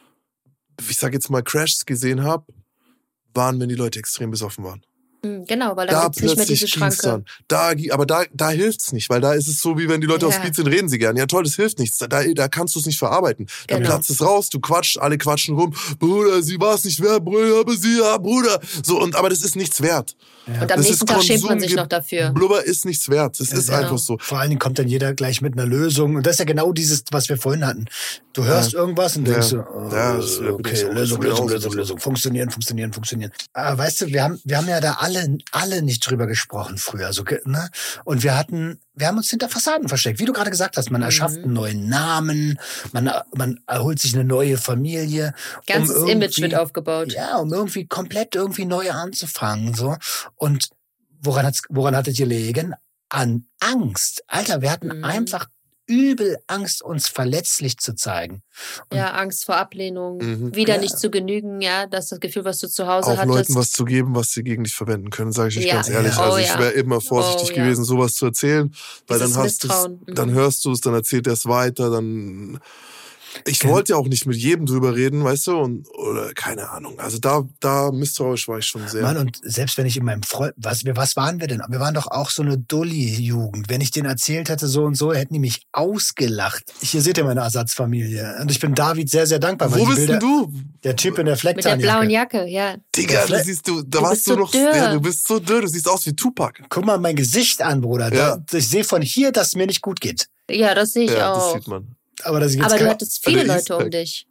ich sage jetzt mal Crashs gesehen habe, waren, wenn die Leute extrem besoffen waren. Genau, weil da, da gibt's nicht mehr diese Schranke. Dann. Da, aber da, da hilft's nicht, weil da ist es so, wie wenn die Leute ja. auf Speed sind, reden sie gern. Ja toll, das hilft nichts. Da, da kannst du es nicht verarbeiten. Dann genau. platzt es raus, du quatschst, alle quatschen rum. Bruder, sie war es nicht wert, Bruder, aber sie, ja, Bruder. So, und, aber das ist nichts wert. Ja. Und am das nächsten Tag schämt man sich noch dafür. Blubber ist nichts wert. Das ja, ist genau. einfach so. Vor allen Dingen kommt dann jeder gleich mit einer Lösung. Und das ist ja genau dieses, was wir vorhin hatten. Du hörst ja. irgendwas und denkst ja. so, oh, ja, okay, so. Lösung, Lösung, Lösung, Lösung. Funktionieren, funktionieren, funktionieren. Aber weißt du, wir haben, wir haben ja da alle, alle nicht drüber gesprochen früher. So, ne? Und wir hatten, wir haben uns hinter Fassaden versteckt. Wie du gerade gesagt hast, man erschafft mhm. einen neuen Namen, man, man erholt sich eine neue Familie. Ganzes um Image wird aufgebaut. Ja, um irgendwie komplett irgendwie neu anzufangen. So. Und woran hat's, woran hattet ihr gelegen? An Angst. Alter, wir hatten mhm. einfach übel Angst, uns verletzlich zu zeigen. Und ja, Angst vor Ablehnung, mhm. wieder ja. nicht zu genügen, ja, das ist das Gefühl, was du zu Hause auch hattest. Auch Leuten was zu geben, was sie gegen dich verwenden können, sage ich euch ja. ganz ehrlich. Ja. Also oh, ich wäre ja. immer vorsichtig oh, gewesen, ja. sowas zu erzählen, weil Dieses dann hast du's, mhm. dann hörst du es, dann erzählt er es weiter, dann... Ich okay. wollte ja auch nicht mit jedem drüber reden, weißt du, und oder keine Ahnung. Also da, da misstrauisch war ich schon sehr. Mann, und selbst wenn ich in meinem Freund, was, was waren wir denn? Wir waren doch auch so eine Dulli-Jugend. Wenn ich denen erzählt hätte, so und so, hätten die mich ausgelacht. Hier seht ihr meine Ersatzfamilie. Und ich bin David sehr, sehr dankbar. Wo bist Bilder, denn du? Der Typ in der Flecktarnjacke. Mit der blauen Jacke, ja. Digga, du siehst, du, da du warst du so noch, ja, du bist so dürr, du siehst aus wie Tupac. Guck mal mein Gesicht an, Bruder. Ja. Da, ich sehe von hier, dass es mir nicht gut geht. Ja, das sehe ich ja, auch. Das sieht man. Aber, das Aber du hattest viele Leute um dich.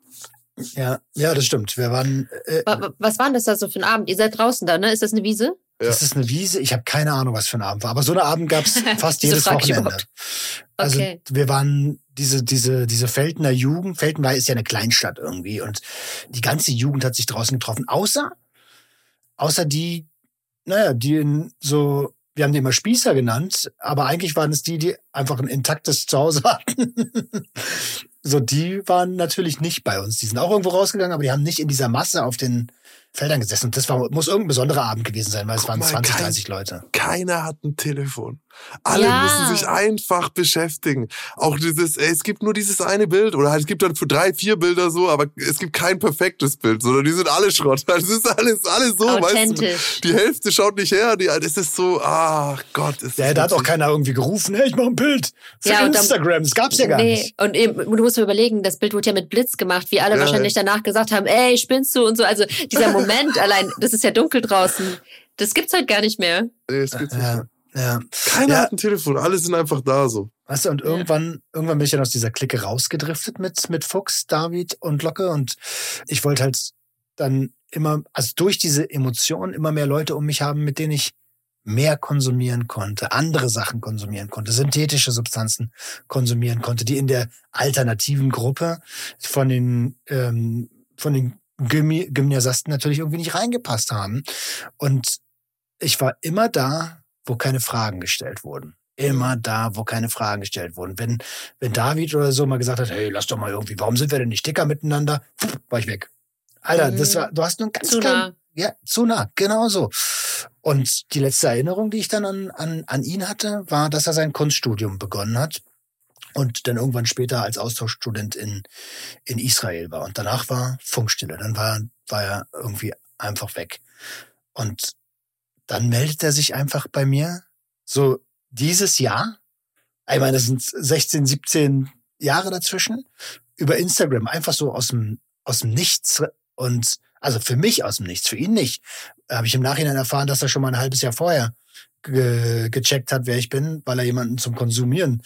Ja, ja, das stimmt. Wir waren. Äh, was war denn das da so für ein Abend? Ihr seid draußen da, ne? Ist das eine Wiese? Ja. Das ist eine Wiese. Ich habe keine Ahnung, was für ein Abend war. Aber so einen Abend gab es fast jedes Wochenende. Also okay. wir waren diese diese diese Feldner Jugend. Felden ist ja eine Kleinstadt irgendwie und die ganze Jugend hat sich draußen getroffen. Außer außer die, naja, die in so. Wir haben die immer Spießer genannt, aber eigentlich waren es die, die einfach ein intaktes Zuhause hatten. So, die waren natürlich nicht bei uns. Die sind auch irgendwo rausgegangen, aber die haben nicht in dieser Masse auf den Feldern gesessen. Und das war, muss irgendein besonderer Abend gewesen sein, weil es Guck waren mal, zwanzig, kein, dreißig Leute. Keiner hat ein Telefon. Alle ja. müssen sich einfach beschäftigen. Auch dieses, ey, es gibt nur dieses eine Bild oder halt, es gibt dann für drei, vier Bilder so, aber es gibt kein perfektes Bild, sondern die sind alle Schrott. Das ist alles, alles so, weißt du. Die Hälfte schaut nicht her, die, das ist so, ach Gott. Ist ja, da hat auch keiner irgendwie gerufen, hey, ich mach ein Bild für ja, Instagram, das gab's ja gar nee. nicht. Und eben, du musst dir überlegen, das Bild wurde ja mit Blitz gemacht, wie alle ja, wahrscheinlich ja. danach gesagt haben, ey, spinnst du und so. Also dieser Moment allein, das ist ja dunkel draußen, das gibt's halt gar nicht mehr. Nee, das gibt's nicht ja. mehr. Ja. Keiner ja. hat ein Telefon, alle sind einfach da so. Weißt du, und irgendwann, ja. irgendwann bin ich dann aus dieser Clique rausgedriftet mit, mit Fuchs, David und Locke und ich wollte halt dann immer, also durch diese Emotionen immer mehr Leute um mich haben, mit denen ich mehr konsumieren konnte, andere Sachen konsumieren konnte, synthetische Substanzen konsumieren konnte, die in der alternativen Gruppe von den, ähm, von den Gymni- Gymnasiasten natürlich irgendwie nicht reingepasst haben. Und ich war immer da, wo keine Fragen gestellt wurden. Immer da, wo keine Fragen gestellt wurden. Wenn, wenn David oder so mal gesagt hat, hey, lass doch mal irgendwie, warum sind wir denn nicht dicker miteinander? Pff, war ich weg. Alter, mhm. das war, du hast nur einen ganz zu kleinen, nah. Ja, zu nah, genau so. Und die letzte Erinnerung, die ich dann an, an, an ihn hatte, war, dass er sein Kunststudium begonnen hat und dann irgendwann später als Austauschstudent in, in Israel war. Und danach war Funkstille. Dann war, war er irgendwie einfach weg. Und dann meldet er sich einfach bei mir, so dieses Jahr, ich meine, das sind sechzehn, siebzehn Jahre dazwischen, über Instagram, einfach so aus dem, aus dem Nichts und, also für mich aus dem Nichts, für ihn nicht. Habe ich im Nachhinein erfahren, dass er schon mal ein halbes Jahr vorher ge- gecheckt hat, wer ich bin, weil er jemanden zum Konsumieren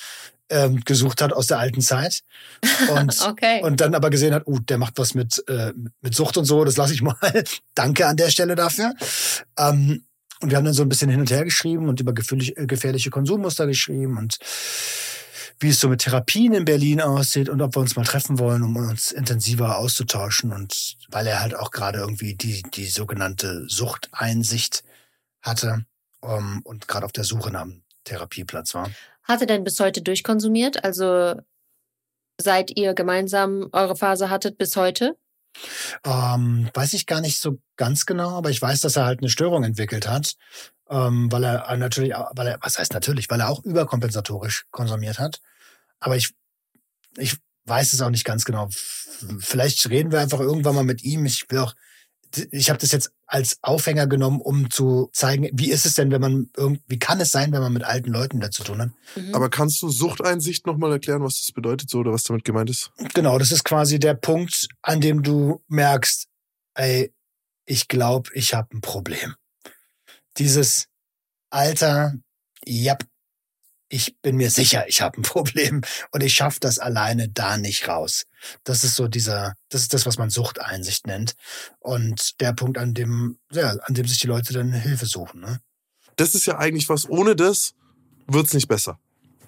ähm, gesucht hat aus der alten Zeit. Und, okay. und dann aber gesehen hat, uh, der macht was mit, äh, mit Sucht und so, das lasse ich mal. Danke an der Stelle dafür. Ähm, und wir haben dann so ein bisschen hin und her geschrieben und über gefährliche Konsummuster geschrieben und wie es so mit Therapien in Berlin aussieht und ob wir uns mal treffen wollen, um uns intensiver auszutauschen. Und weil er halt auch gerade irgendwie die, die sogenannte Suchteinsicht hatte um, und gerade auf der Suche nach einem Therapieplatz war. Hat er denn bis heute durchkonsumiert? Also seit ihr gemeinsam eure Phase hattet bis heute? Ähm, weiß ich gar nicht so ganz genau, aber ich weiß, dass er halt eine Störung entwickelt hat, ähm, weil er natürlich, weil er, was heißt natürlich, weil er auch überkompensatorisch konsumiert hat. Aber ich, ich weiß es auch nicht ganz genau. Vielleicht reden wir einfach irgendwann mal mit ihm. Ich will auch, ich habe das jetzt als Aufhänger genommen, um zu zeigen, wie ist es denn, wenn man irgendwie, wie kann es sein, wenn man mit alten Leuten da zu tun hat. Mhm. Aber kannst du Suchteinsicht nochmal erklären, was das bedeutet so oder was damit gemeint ist? Genau, das ist quasi der Punkt, an dem du merkst, ey, ich glaube, ich habe ein Problem. Dieses Alter, ja, ich bin mir sicher, ich habe ein Problem und ich schaffe das alleine da nicht raus. Das ist so dieser, das ist das, was man Suchteinsicht nennt. Und der Punkt, an dem, ja, an dem sich die Leute dann Hilfe suchen. Ne? Das ist ja eigentlich was, ohne das wird's nicht besser.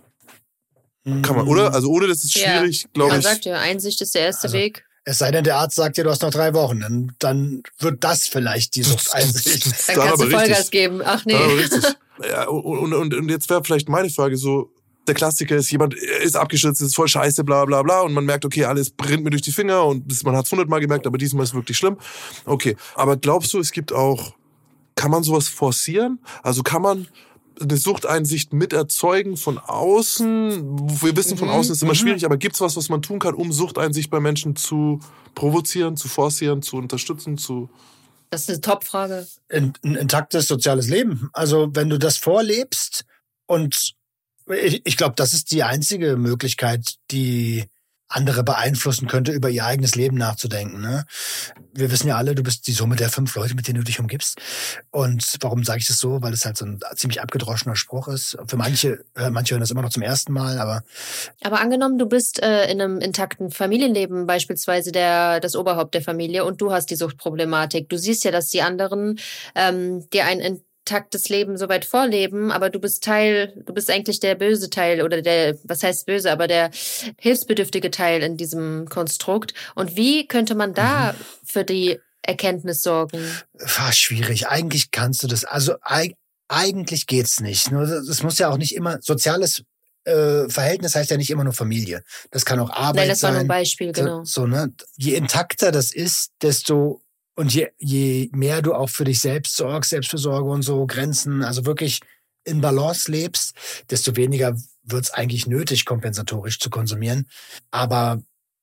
Kann man, oder? Also ohne das ist schwierig, ja. glaube ich. Man sagt ja, Einsicht ist der erste also, Weg. Es sei denn, der Arzt sagt dir, du hast noch drei Wochen. Dann, dann wird das vielleicht die Suchteinsicht. Dann kannst du Vollgas richtig. geben. Ach nee. Aber richtig. Ja, und, und, und jetzt wäre vielleicht meine Frage so, der Klassiker ist, jemand ist abgestürzt, ist voll scheiße, bla bla bla und man merkt, okay, alles brennt mir durch die Finger und das, man hat es hundertmal gemerkt, aber diesmal ist es wirklich schlimm. Okay, aber glaubst du, es gibt auch, kann man sowas forcieren? Also kann man eine Suchteinsicht mit erzeugen von außen? Wir wissen, von außen ist immer schwierig, aber gibt es was, was man tun kann, um Suchteinsicht bei Menschen zu provozieren, zu forcieren, zu unterstützen, zu... Das ist eine Top-Frage. Ein, ein intaktes soziales Leben. Also wenn du das vorlebst und ich, ich glaube, das ist die einzige Möglichkeit, die andere beeinflussen könnte, über ihr eigenes Leben nachzudenken. Ne? Wir wissen ja alle, du bist die Summe der fünf Leute, mit denen du dich umgibst. Und warum sage ich das so? Weil es halt so ein ziemlich abgedroschener Spruch ist. Für manche, manche hören das immer noch zum ersten Mal, aber... Aber angenommen, du bist äh, in einem intakten Familienleben, beispielsweise der, das Oberhaupt der Familie, und du hast die Suchtproblematik. Du siehst ja, dass die anderen ähm, dir ein intaktes Leben soweit vorleben, aber du bist Teil, du bist eigentlich der böse Teil oder der, was heißt böse, aber der hilfsbedürftige Teil in diesem Konstrukt. Und wie könnte man da mhm. für die Erkenntnis sorgen? War schwierig. Eigentlich kannst du das, also eigentlich geht's nicht. Es muss ja auch nicht immer, soziales äh, Verhältnis heißt ja nicht immer nur Familie. Das kann auch Arbeit sein. Nein, das war nur ein sein. Beispiel, genau. So, so, ne? Je intakter das ist, desto Und je, je mehr du auch für dich selbst sorgst, Selbstfürsorge und so, Grenzen, also wirklich in Balance lebst, desto weniger wird es eigentlich nötig, kompensatorisch zu konsumieren. Aber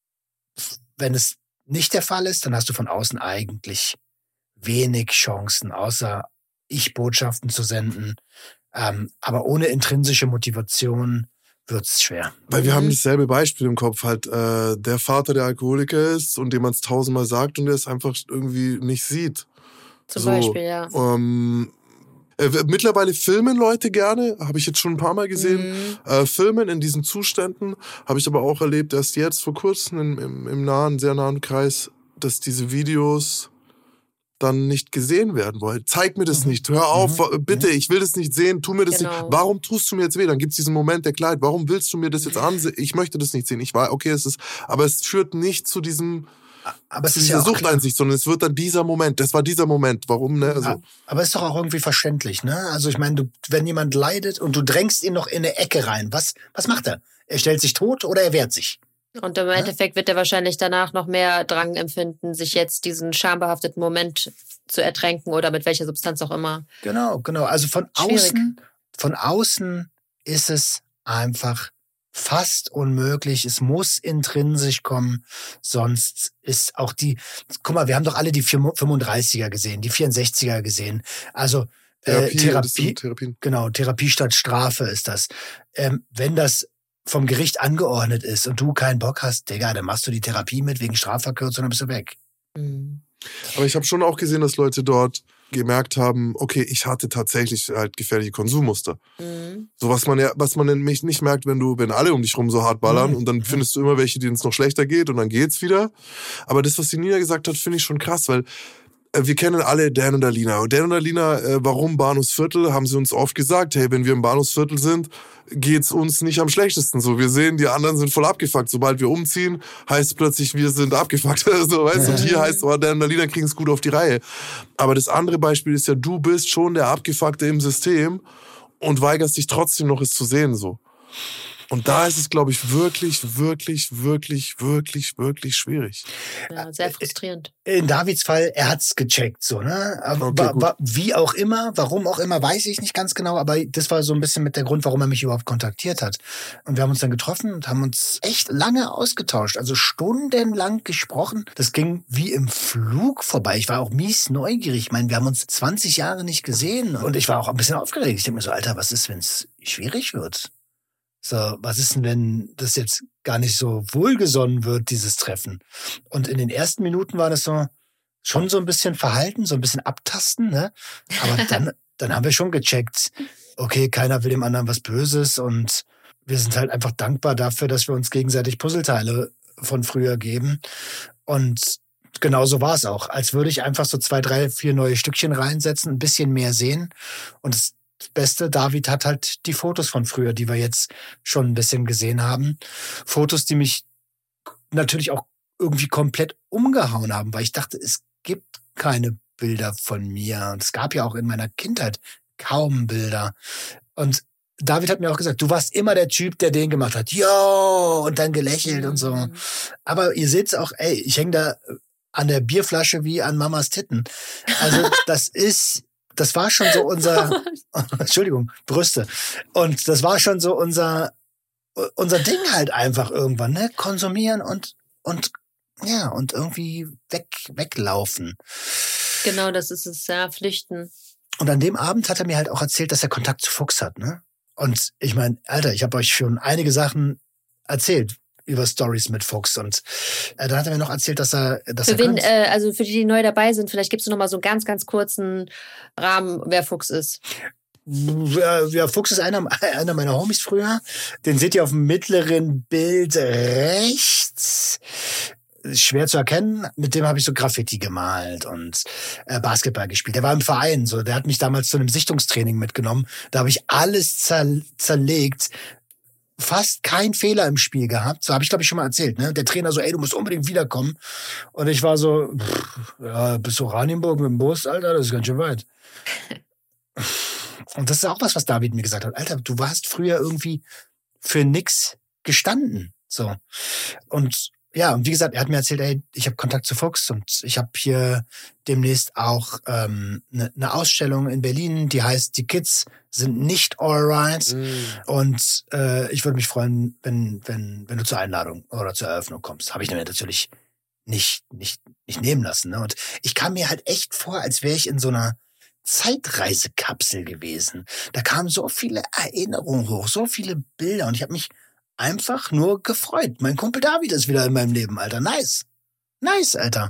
wenn es nicht der Fall ist, dann hast du von außen eigentlich wenig Chancen, außer Ich-Botschaften zu senden. Ähm, aber ohne intrinsische Motivation wird's schwer. Weil wir mhm. haben dasselbe Beispiel im Kopf, halt äh, der Vater, der Alkoholiker ist und dem man es tausendmal sagt und der es einfach irgendwie nicht sieht. Zum so, Beispiel, ja. Ähm, äh, mittlerweile filmen Leute gerne, habe ich jetzt schon ein paar Mal gesehen, mhm. äh, filmen in diesen Zuständen, habe ich aber auch erlebt, erst jetzt vor kurzem im, im, im nahen, sehr nahen Kreis, dass diese Videos dann nicht gesehen werden wollen. Zeig mir das mhm. nicht. Hör auf, mhm. bitte, ich will das nicht sehen, tu mir das genau. nicht. Warum tust du mir jetzt weh? Dann gibt's diesen Moment der Klarheit. Warum willst du mir das jetzt ansehen? Ich möchte das nicht sehen. Ich war, okay, es ist, aber es führt nicht zu diesem, aber es zu ist dieser ja Suchteinsicht, sondern es wird dann dieser Moment. Das war dieser Moment. Warum, ne? Also, ja, aber es ist doch auch irgendwie verständlich, ne? Also ich meine, du, wenn jemand leidet und du drängst ihn noch in eine Ecke rein, was, was macht er? Er stellt sich tot oder er wehrt sich? Und im Endeffekt wird er wahrscheinlich danach noch mehr Drang empfinden, sich jetzt diesen schambehafteten Moment zu ertränken oder mit welcher Substanz auch immer. Genau, genau. Also von Schwierig. außen, von außen ist es einfach fast unmöglich. Es muss intrinsisch kommen, sonst ist auch die, guck mal, wir haben doch alle die fünfunddreißiger gesehen, die vierundsechziger gesehen. Also Therapie, äh, Therapie, Therapien. Genau, Therapie statt Strafe ist das. Ähm, wenn das vom Gericht angeordnet ist und du keinen Bock hast, Digga, dann machst du die Therapie mit wegen Strafverkürzung und dann bist du weg. Mhm. Aber ich habe schon auch gesehen, dass Leute dort gemerkt haben, okay, ich hatte tatsächlich halt gefährliche Konsummuster. Mhm. So was man ja, was man nämlich nicht merkt, wenn du, wenn alle um dich rum so hart ballern mhm. und dann findest du immer welche, denen es noch schlechter geht und dann geht's wieder. Aber das, was die Nina gesagt hat, finde ich schon krass, weil äh, wir kennen alle Dan und Alina. Und Dan und Alina, äh, warum Bahnhofsviertel, haben sie uns oft gesagt, hey, wenn wir im Bahnhofsviertel sind, geht's uns nicht am schlechtesten. So, wir sehen, die anderen sind voll abgefuckt. Sobald wir umziehen, heißt es plötzlich, wir sind abgefuckt. so, weißt? Und hier heißt es, oh, Dan und Alina kriegen es gut auf die Reihe. Aber das andere Beispiel ist ja, du bist schon der Abgefuckte im System und weigerst dich trotzdem noch, es zu sehen, so. Und da ist es, glaube ich, wirklich, wirklich, wirklich, wirklich, wirklich schwierig. Ja, sehr frustrierend. In Davids Fall, er hat's gecheckt, so, ne? Okay, wa- wa- wie auch immer, warum auch immer, weiß ich nicht ganz genau, aber das war so ein bisschen mit der Grund, warum er mich überhaupt kontaktiert hat. Und wir haben uns dann getroffen und haben uns echt lange ausgetauscht, also stundenlang gesprochen. Das ging wie im Flug vorbei. Ich war auch mies neugierig. Ich meine, wir haben uns zwanzig Jahre nicht gesehen und ich war auch ein bisschen aufgeregt. Ich denke mir so, Alter, was ist, wenn es schwierig wird? So, was ist denn, wenn das jetzt gar nicht so wohlgesonnen wird, dieses Treffen? Und in den ersten Minuten war das so, schon so ein bisschen verhalten, so ein bisschen abtasten, ne? Aber dann, dann haben wir schon gecheckt, okay, keiner will dem anderen was Böses und wir sind halt einfach dankbar dafür, dass wir uns gegenseitig Puzzleteile von früher geben. Und genauso war es auch. Als würde ich einfach so zwei, drei, vier neue Stückchen reinsetzen, ein bisschen mehr sehen. Und das Beste, David hat halt die Fotos von früher, die wir jetzt schon ein bisschen gesehen haben. Fotos, die mich natürlich auch irgendwie komplett umgehauen haben, weil ich dachte, es gibt keine Bilder von mir. Und es gab ja auch in meiner Kindheit kaum Bilder. Und David hat mir auch gesagt, du warst immer der Typ, der den gemacht hat. Jo! Und dann gelächelt mhm. und so. Aber ihr seht's auch, ey, ich hänge da an der Bierflasche wie an Mamas Titten. Also das ist... Das war schon so unser, Entschuldigung, Brüste. Und das war schon so unser, unser Ding halt einfach irgendwann, ne? Konsumieren und, und, ja, und irgendwie weg, weglaufen. Genau, das ist es, ja, flüchten. Und an dem Abend hat er mir halt auch erzählt, dass er Kontakt zu Fuchs hat, ne? Und ich meine, Alter, ich habe euch schon einige Sachen erzählt über Stories mit Fuchs und äh, dann hat er mir noch erzählt, dass er dass für er wen, äh, also für die, die neu dabei sind, vielleicht gibst du noch mal so einen ganz, ganz kurzen Rahmen, wer Fuchs ist. Ja, ja, Fuchs ist einer, einer meiner Homies früher. Den seht ihr auf dem mittleren Bild rechts. Schwer zu erkennen. Mit dem habe ich so Graffiti gemalt und äh, Basketball gespielt. Der war im Verein, so. Der hat mich damals zu einem Sichtungstraining mitgenommen. Da habe ich alles zer- zerlegt. Fast kein Fehler im Spiel gehabt. So habe ich, glaube ich, schon mal erzählt. Ne? Der Trainer so, ey, du musst unbedingt wiederkommen. Und ich war so, pff, ja, bis zu Oranienburg mit dem Bus, Alter, das ist ganz schön weit. Und das ist auch was, was David mir gesagt hat. Alter, du warst früher irgendwie für nix gestanden. So. Und ja, und wie gesagt, er hat mir erzählt, ey, ich habe Kontakt zu Fuchs und ich habe hier demnächst auch ähm, ne, ne Ausstellung in Berlin, die heißt Die Kids sind nicht alright. Mm. Und äh, ich würde mich freuen, wenn wenn wenn du zur Einladung oder zur Eröffnung kommst. Habe ich mir natürlich nicht nicht nicht nehmen lassen. Ne? Und ich kam mir halt echt vor, als wäre ich in so einer Zeitreisekapsel gewesen. Da kamen so viele Erinnerungen hoch, so viele Bilder und ich habe mich einfach nur gefreut. Mein Kumpel David ist wieder in meinem Leben, Alter. Nice. Nice, Alter.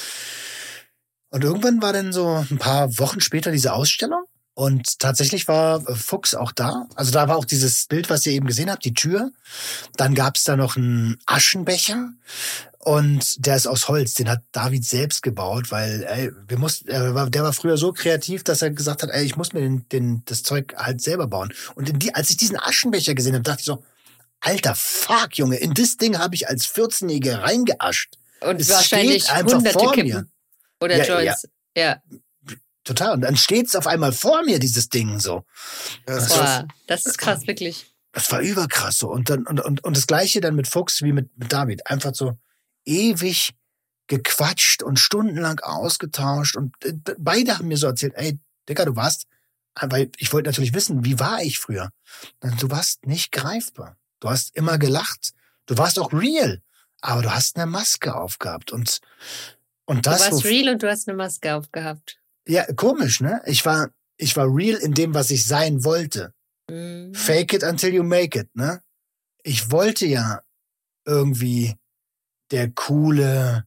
Und irgendwann war dann so ein paar Wochen später diese Ausstellung und tatsächlich war Fuchs auch da. Also da war auch dieses Bild, was ihr eben gesehen habt, die Tür. Dann gab's da noch einen Aschenbecher und der ist aus Holz. Den hat David selbst gebaut, weil ey, wir mussten, er war, der war früher so kreativ, dass er gesagt hat, ey, ich muss mir den, den, das Zeug halt selber bauen. Und in die, als ich diesen Aschenbecher gesehen habe, dachte ich so, Alter, fuck, Junge, in das Ding habe ich als vierzehnjähriger reingeascht. Und es wahrscheinlich steht einfach hunderte vor Kippen. mir. Oder ja, Joints. Ja. ja. Total. Und dann steht's auf einmal vor mir, dieses Ding so. Das, Boah, das ist krass, wirklich. Das war überkrass so. Und dann, und, und, und das Gleiche dann mit Fuchs wie mit, mit David. Einfach so ewig gequatscht und stundenlang ausgetauscht. Und beide haben mir so erzählt, ey, Digga, du warst, weil ich wollte natürlich wissen, wie war ich früher? Du warst nicht greifbar. Du hast immer gelacht. Du warst auch real. Aber du hast eine Maske aufgehabt. Und, und das, du warst real und du hast eine Maske aufgehabt. Ja, komisch, ne? Ich war, ich war real in dem, was ich sein wollte. Mhm. Fake it until you make it, ne? Ich wollte ja irgendwie der coole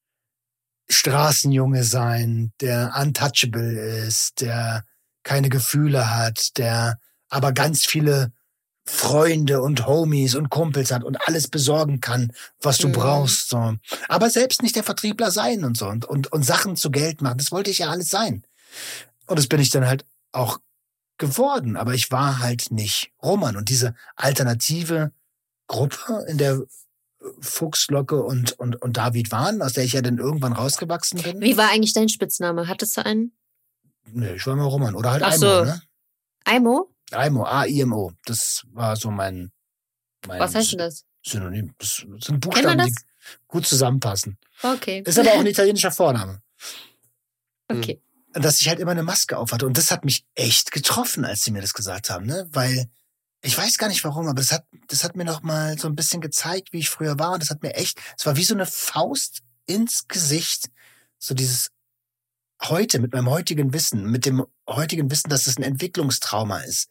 Straßenjunge sein, der untouchable ist, der keine Gefühle hat, der aber ganz viele Freunde und Homies und Kumpels hat und alles besorgen kann, was du mhm. brauchst. So. Aber selbst nicht der Vertriebler sein und so und, und, und Sachen zu Geld machen. Das wollte ich ja alles sein. Und das bin ich dann halt auch geworden. Aber ich war halt nicht Roman. Und diese alternative Gruppe, in der Fuchslocke und, und, und David waren, aus der ich ja dann irgendwann rausgewachsen bin. Wie war eigentlich dein Spitzname? Hattest du einen? Nee, ich war immer Roman. Oder halt Ach Aimo, so. ne? Aimo? Aimo, A I M O. Das war so mein, mein Was heißt denn das? Synonym. Das sind Buchstaben, die gut zusammenpassen. Okay. Ist aber auch ein italienischer Vorname. Okay. Dass ich halt immer eine Maske auf hatte. Und das hat mich echt getroffen, als sie mir das gesagt haben, ne? Weil ich weiß gar nicht warum, aber das hat, das hat mir noch mal so ein bisschen gezeigt, wie ich früher war. Und das hat mir echt, es war wie so eine Faust ins Gesicht. So dieses heute, mit meinem heutigen Wissen, mit dem heutigen Wissen, dass es ein Entwicklungstrauma ist.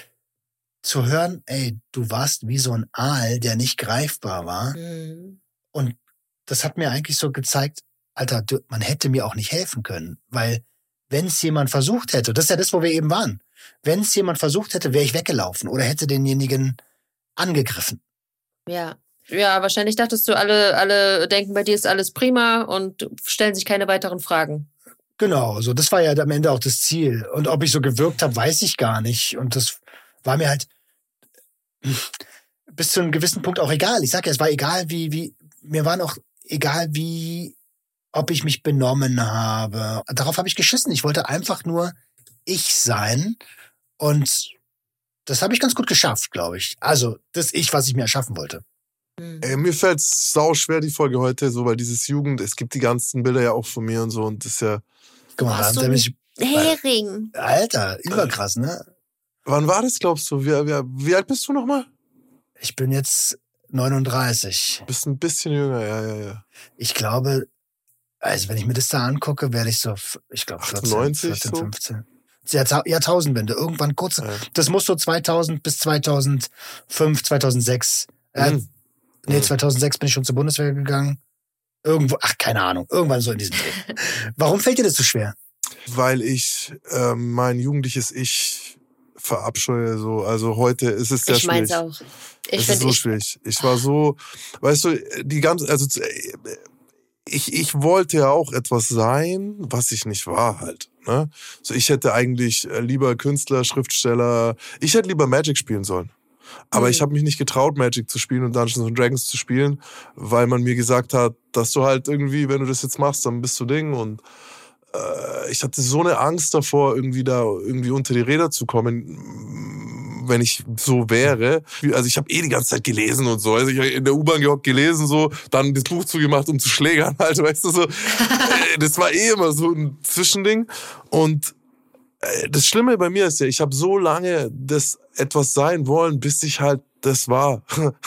Zu hören, ey, du warst wie so ein Aal, der nicht greifbar war. Mhm. Und das hat mir eigentlich so gezeigt, Alter, du, man hätte mir auch nicht helfen können. Weil, wenn es jemand versucht hätte, das ist ja das, wo wir eben waren. Wenn es jemand versucht hätte, wäre ich weggelaufen oder hätte denjenigen angegriffen. Ja. Ja, wahrscheinlich dachtest du, alle, alle denken, bei dir ist alles prima und stellen sich keine weiteren Fragen. Genau, so das war ja am Ende auch das Ziel. Und ob ich so gewirkt habe, weiß ich gar nicht. Und das war mir halt bis zu einem gewissen Punkt auch egal. Ich sag ja, es war egal, wie, wie, mir war noch egal, wie, ob ich mich benommen habe. Darauf habe ich geschissen. Ich wollte einfach nur ich sein. Und das habe ich ganz gut geschafft, glaube ich. Also, das Ich, was ich mir erschaffen wollte. Ey, mir fällt es sau schwer, die Folge heute, so, weil dieses Jugend, es gibt die ganzen Bilder ja auch von mir und so, und das ist ja... Guck mal, so da mich, Hering. Alter, überkrass, ne? Wann war das, glaubst du? Wie, wie, wie alt bist du nochmal? Ich bin jetzt neununddreißig. Bist ein bisschen jünger, ja, ja, ja. Ich glaube, also wenn ich mir das da angucke, werde ich so, ich glaube, vierzehn, vierzehn, fünfzehn. Jahrta- Jahrtausendwende, irgendwann kurz. Ja. Das muss so zweitausend bis zweitausendfünf, zweitausendsechs. Äh, mhm. Nee, zweitausendsechs bin ich schon zur Bundeswehr gegangen. Irgendwo, ach, keine Ahnung, irgendwann so in diesem Dreh. Warum fällt dir das so schwer? Weil ich äh, mein jugendliches Ich verabscheue. So. Also heute ist es sehr ich schwierig. Ich mein's auch. Ich es ist so ich schwierig. Ich war so, weißt du, die ganze, also ich, ich wollte ja auch etwas sein, was ich nicht war halt. Ne? So, ich hätte eigentlich lieber Künstler, Schriftsteller, ich hätte lieber Magic spielen sollen. Aber mhm. ich habe mich nicht getraut, Magic zu spielen und Dungeons and Dragons zu spielen, weil man mir gesagt hat, dass du halt irgendwie, wenn du das jetzt machst, dann bist du Ding. Und äh, ich hatte so eine Angst davor, irgendwie da irgendwie unter die Räder zu kommen, wenn ich so wäre. Also ich habe eh die ganze Zeit gelesen und so. Also ich habe in der U-Bahn gehockt, gelesen so, dann das Buch zugemacht, um zu schlägern halt, weißt du so. Das war eh immer so ein Zwischending. Und das Schlimme bei mir ist ja, ich habe so lange das etwas sein wollen, bis ich halt das war.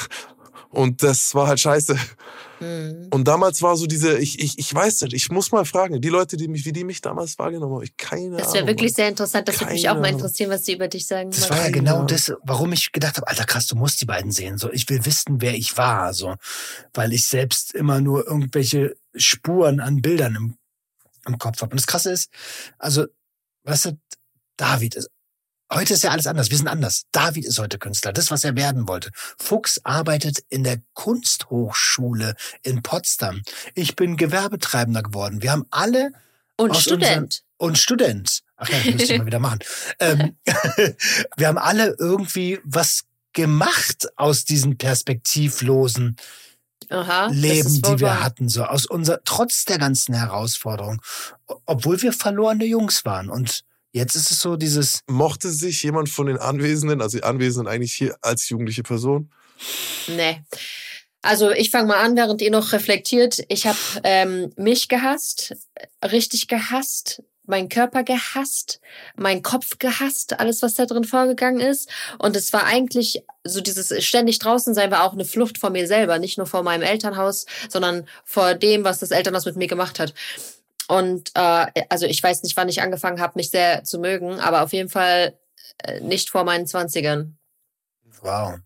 Und das war halt scheiße. Mhm. Und damals war so diese, ich, ich, ich weiß nicht, ich muss mal fragen, die Leute, die mich, wie die mich damals wahrgenommen haben, ich keine Ahnung. Das wäre wirklich sehr interessant, das würde mich auch mal interessieren, was die über dich sagen. Das war ja genau das, warum ich gedacht habe, Alter krass, du musst die beiden sehen. So, ich will wissen, wer ich war, so, weil ich selbst immer nur irgendwelche Spuren an Bildern im, im Kopf habe. Und das Krasse ist, also weißt du, David ist, heute ist ja alles anders, wir sind anders. David ist heute Künstler, das, was er werden wollte. Fuchs arbeitet in der Kunsthochschule in Potsdam. Ich bin Gewerbetreibender geworden. Wir haben alle... Und Student. Unseren, und Student. Ach ja, das müsste ich mal wieder machen. ähm, wir haben alle irgendwie was gemacht aus diesen perspektivlosen Aha, Leben, die wir hatten, so aus unser, trotz der ganzen Herausforderungen, obwohl wir verlorene Jungs waren. Und jetzt ist es so dieses... Mochte sich jemand von den Anwesenden, also die Anwesenden eigentlich hier als jugendliche Person? Nee. Also ich fange mal an, während ihr noch reflektiert. Ich habe ähm, mich gehasst, richtig gehasst, meinen Körper gehasst, meinen Kopf gehasst, alles, was da drin vorgegangen ist. Und es war eigentlich so dieses ständig draußen sein, war auch eine Flucht vor mir selber, nicht nur vor meinem Elternhaus, sondern vor dem, was das Elternhaus mit mir gemacht hat. Und äh, also ich weiß nicht, wann ich angefangen habe, mich sehr zu mögen, aber auf jeden Fall äh, nicht vor meinen Zwanzigern. Wow.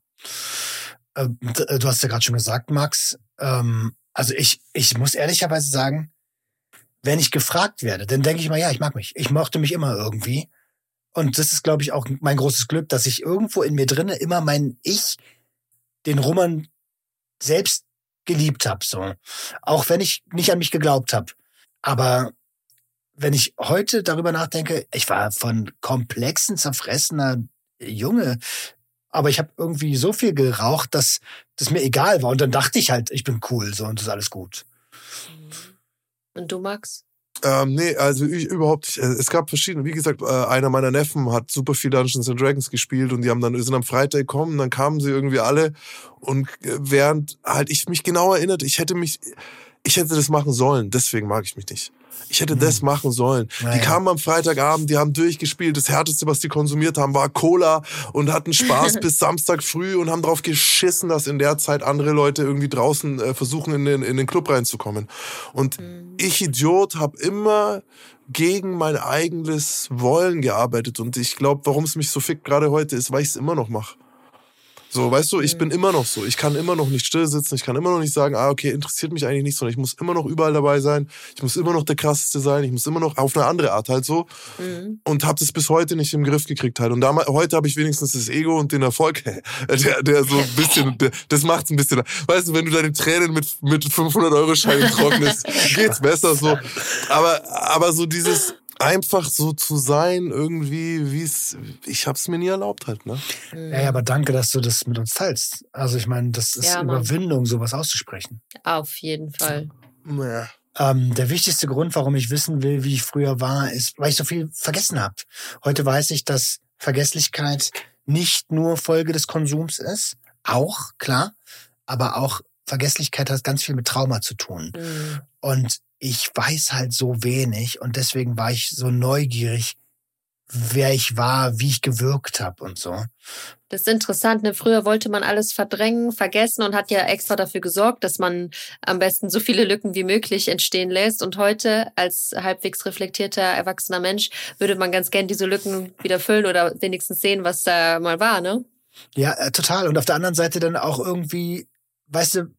Äh, du hast ja gerade schon gesagt, Max, ähm, also ich, ich muss ehrlicherweise sagen, wenn ich gefragt werde, dann denke ich mal, ja, ich mag mich. Ich mochte mich immer irgendwie. Und das ist, glaube ich, auch mein großes Glück, dass ich irgendwo in mir drinne immer mein Ich, den Roman selbst geliebt habe. So. Auch wenn ich nicht an mich geglaubt habe. Aber wenn ich heute darüber nachdenke, ich war von komplexen, zerfressener Junge, aber ich habe irgendwie so viel geraucht, dass das mir egal war. Und dann dachte ich halt, ich bin cool so und das ist alles gut. Und du, Max? Ähm, nee, also ich überhaupt nicht. Es gab verschiedene, wie gesagt, einer meiner Neffen hat super viel Dungeons and Dragons gespielt und die haben dann, sind am Freitag gekommen, dann kamen sie irgendwie alle und während halt ich mich genau erinnerte, ich hätte mich, ich hätte das machen sollen, deswegen mag ich mich nicht. Ich hätte das machen sollen. Naja. Die kamen am Freitagabend, die haben durchgespielt. Das Härteste, was die konsumiert haben, war Cola und hatten Spaß bis Samstag früh und haben drauf geschissen, dass in der Zeit andere Leute irgendwie draußen äh, versuchen, in den, in den Club reinzukommen. Und mhm. ich, Idiot, habe immer gegen mein eigenes Wollen gearbeitet. Und ich glaube, warum es mich so fickt gerade heute ist, weil ich es immer noch mache. So, weißt du, ich bin immer noch so. Ich kann immer noch nicht still sitzen. Ich kann immer noch nicht sagen, ah, okay, interessiert mich eigentlich nicht, sondern ich muss immer noch überall dabei sein. Ich muss immer noch der Krasseste sein. Ich muss immer noch auf eine andere Art halt so. Mhm. Und habe das bis heute nicht im Griff gekriegt halt. Und damals, heute habe ich wenigstens das Ego und den Erfolg, der, der so ein bisschen, der, das macht's ein bisschen. Weißt du, wenn du deine Tränen mit, mit fünfhundert-Euro-Scheinen trocknest, geht's besser so. Aber, aber so dieses, einfach so zu sein, irgendwie, wie es, ich hab's mir nie erlaubt halt, ne? Ja, aber danke, dass du das mit uns teilst. Also ich meine, das ist ja, Überwindung, sowas auszusprechen. Auf jeden Fall. Ja. Ähm, der wichtigste Grund, warum ich wissen will, wie ich früher war, ist, weil ich so viel vergessen habe. Heute weiß ich, dass Vergesslichkeit nicht nur Folge des Konsums ist, auch, klar, aber auch Vergesslichkeit hat ganz viel mit Trauma zu tun. Mhm. Und ich weiß halt so wenig und deswegen war ich so neugierig, wer ich war, wie ich gewirkt habe und so. Das ist interessant, ne? Früher wollte man alles verdrängen, vergessen und hat ja extra dafür gesorgt, dass man am besten so viele Lücken wie möglich entstehen lässt. Und heute als halbwegs reflektierter, erwachsener Mensch würde man ganz gern diese Lücken wieder füllen oder wenigstens sehen, was da mal war, ne? Ja, äh, total. Und auf der anderen Seite dann auch irgendwie, weißt du,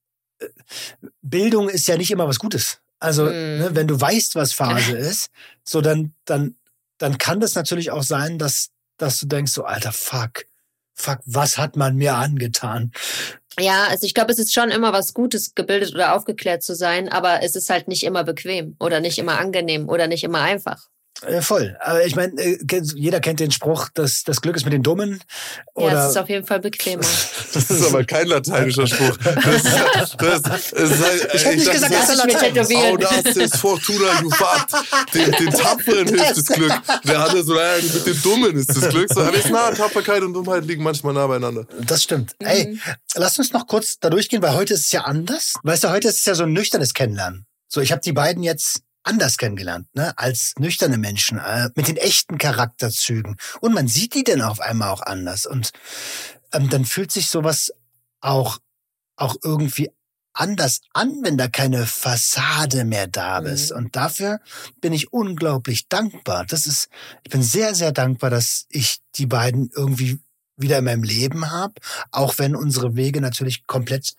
Bildung ist ja nicht immer was Gutes. Also, hm. ne, wenn du weißt, was Phase ist, so dann, dann, dann kann das natürlich auch sein, dass, dass du denkst, so, alter, fuck, fuck, was hat man mir angetan? Ja, also ich glaube, es ist schon immer was Gutes, gebildet oder aufgeklärt zu sein, aber es ist halt nicht immer bequem oder nicht immer angenehm oder nicht immer einfach. Äh, voll. Aber ich meine, äh, jeder kennt den Spruch, dass das Glück ist mit den Dummen. Oder ja, es ist auf jeden Fall bequemer. Das ist aber kein lateinischer Spruch. Das, das, das, das ist, ich hätte nicht gesagt, dass das mit tätowieren. Audaces fortuna juvat. Den, den Tapferen hilft das Glück. Der andere so, naja, mit den Dummen ist das Glück. So, aber ist nah, Tapferkeit und Dummheit liegen manchmal nah beieinander. Das stimmt. Mhm. Ey, lass uns noch kurz da durchgehen, weil heute ist es ja anders. Weißt du, heute ist es ja so ein nüchternes Kennenlernen. So, ich habe die beiden jetzt anders kennengelernt, ne, als nüchterne Menschen, äh, mit den echten Charakterzügen. Und man sieht die dann auf einmal auch anders. Und ähm, dann fühlt sich sowas auch, auch irgendwie anders an, wenn da keine Fassade mehr da ist. Mhm. Und dafür bin ich unglaublich dankbar. Das ist, ich bin sehr, sehr dankbar, dass ich die beiden irgendwie wieder in meinem Leben habe, auch wenn unsere Wege natürlich komplett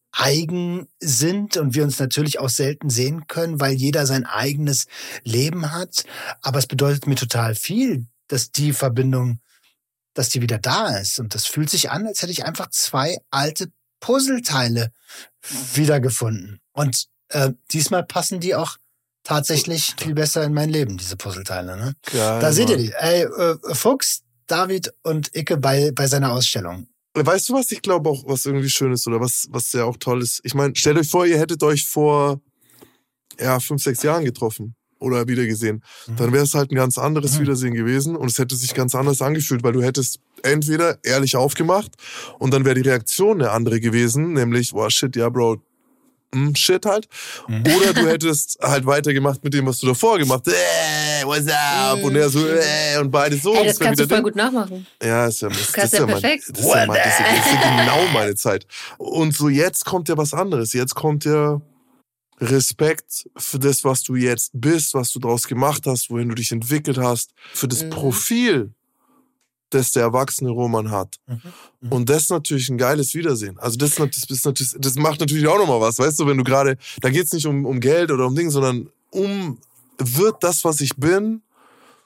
eigen sind und wir uns natürlich auch selten sehen können, weil jeder sein eigenes Leben hat. Aber es bedeutet mir total viel, dass die Verbindung, dass die wieder da ist. Und das fühlt sich an, als hätte ich einfach zwei alte Puzzleteile wiedergefunden. Und äh, diesmal passen die auch tatsächlich viel besser in mein Leben, diese Puzzleteile. Ne? Ja, da seht ihr die. Ey, äh, Fuchs, David und Icke bei, bei seiner Ausstellung. Weißt du, was ich glaube auch, was irgendwie schön ist oder was, was ja auch toll ist? Ich meine, stellt euch vor, ihr hättet euch vor ja, fünf, sechs Jahren getroffen oder wiedergesehen. Mhm. Dann wäre es halt ein ganz anderes mhm. Wiedersehen gewesen und es hätte sich ganz anders angefühlt, weil du hättest entweder ehrlich aufgemacht und dann wäre die Reaktion eine andere gewesen, nämlich, boah, shit, ja, Bro, mm, shit halt. Mhm. Oder du hättest halt weitergemacht mit dem, was du davor gemacht hast. Äh, what's up? Mhm. Und er so, äh, und beide so. Hey, das kannst du voll gut nachmachen. Ja, ist ja, das, das ist ja, ja perfekt. Mein, das, ist ja mein, das, ist, das ist ja genau meine Zeit. Und so jetzt kommt ja was anderes. Jetzt kommt ja Respekt für das, was du jetzt bist, was du daraus gemacht hast, wohin du dich entwickelt hast, für das mhm. Profil, das der erwachsene Roman hat. Mhm. Mhm. Und das ist natürlich ein geiles Wiedersehen. Also das, das, ist natürlich, das macht natürlich auch nochmal was, weißt du, wenn du gerade, da geht's nicht um, um Geld oder um Dinge, sondern um, wird das, was ich bin,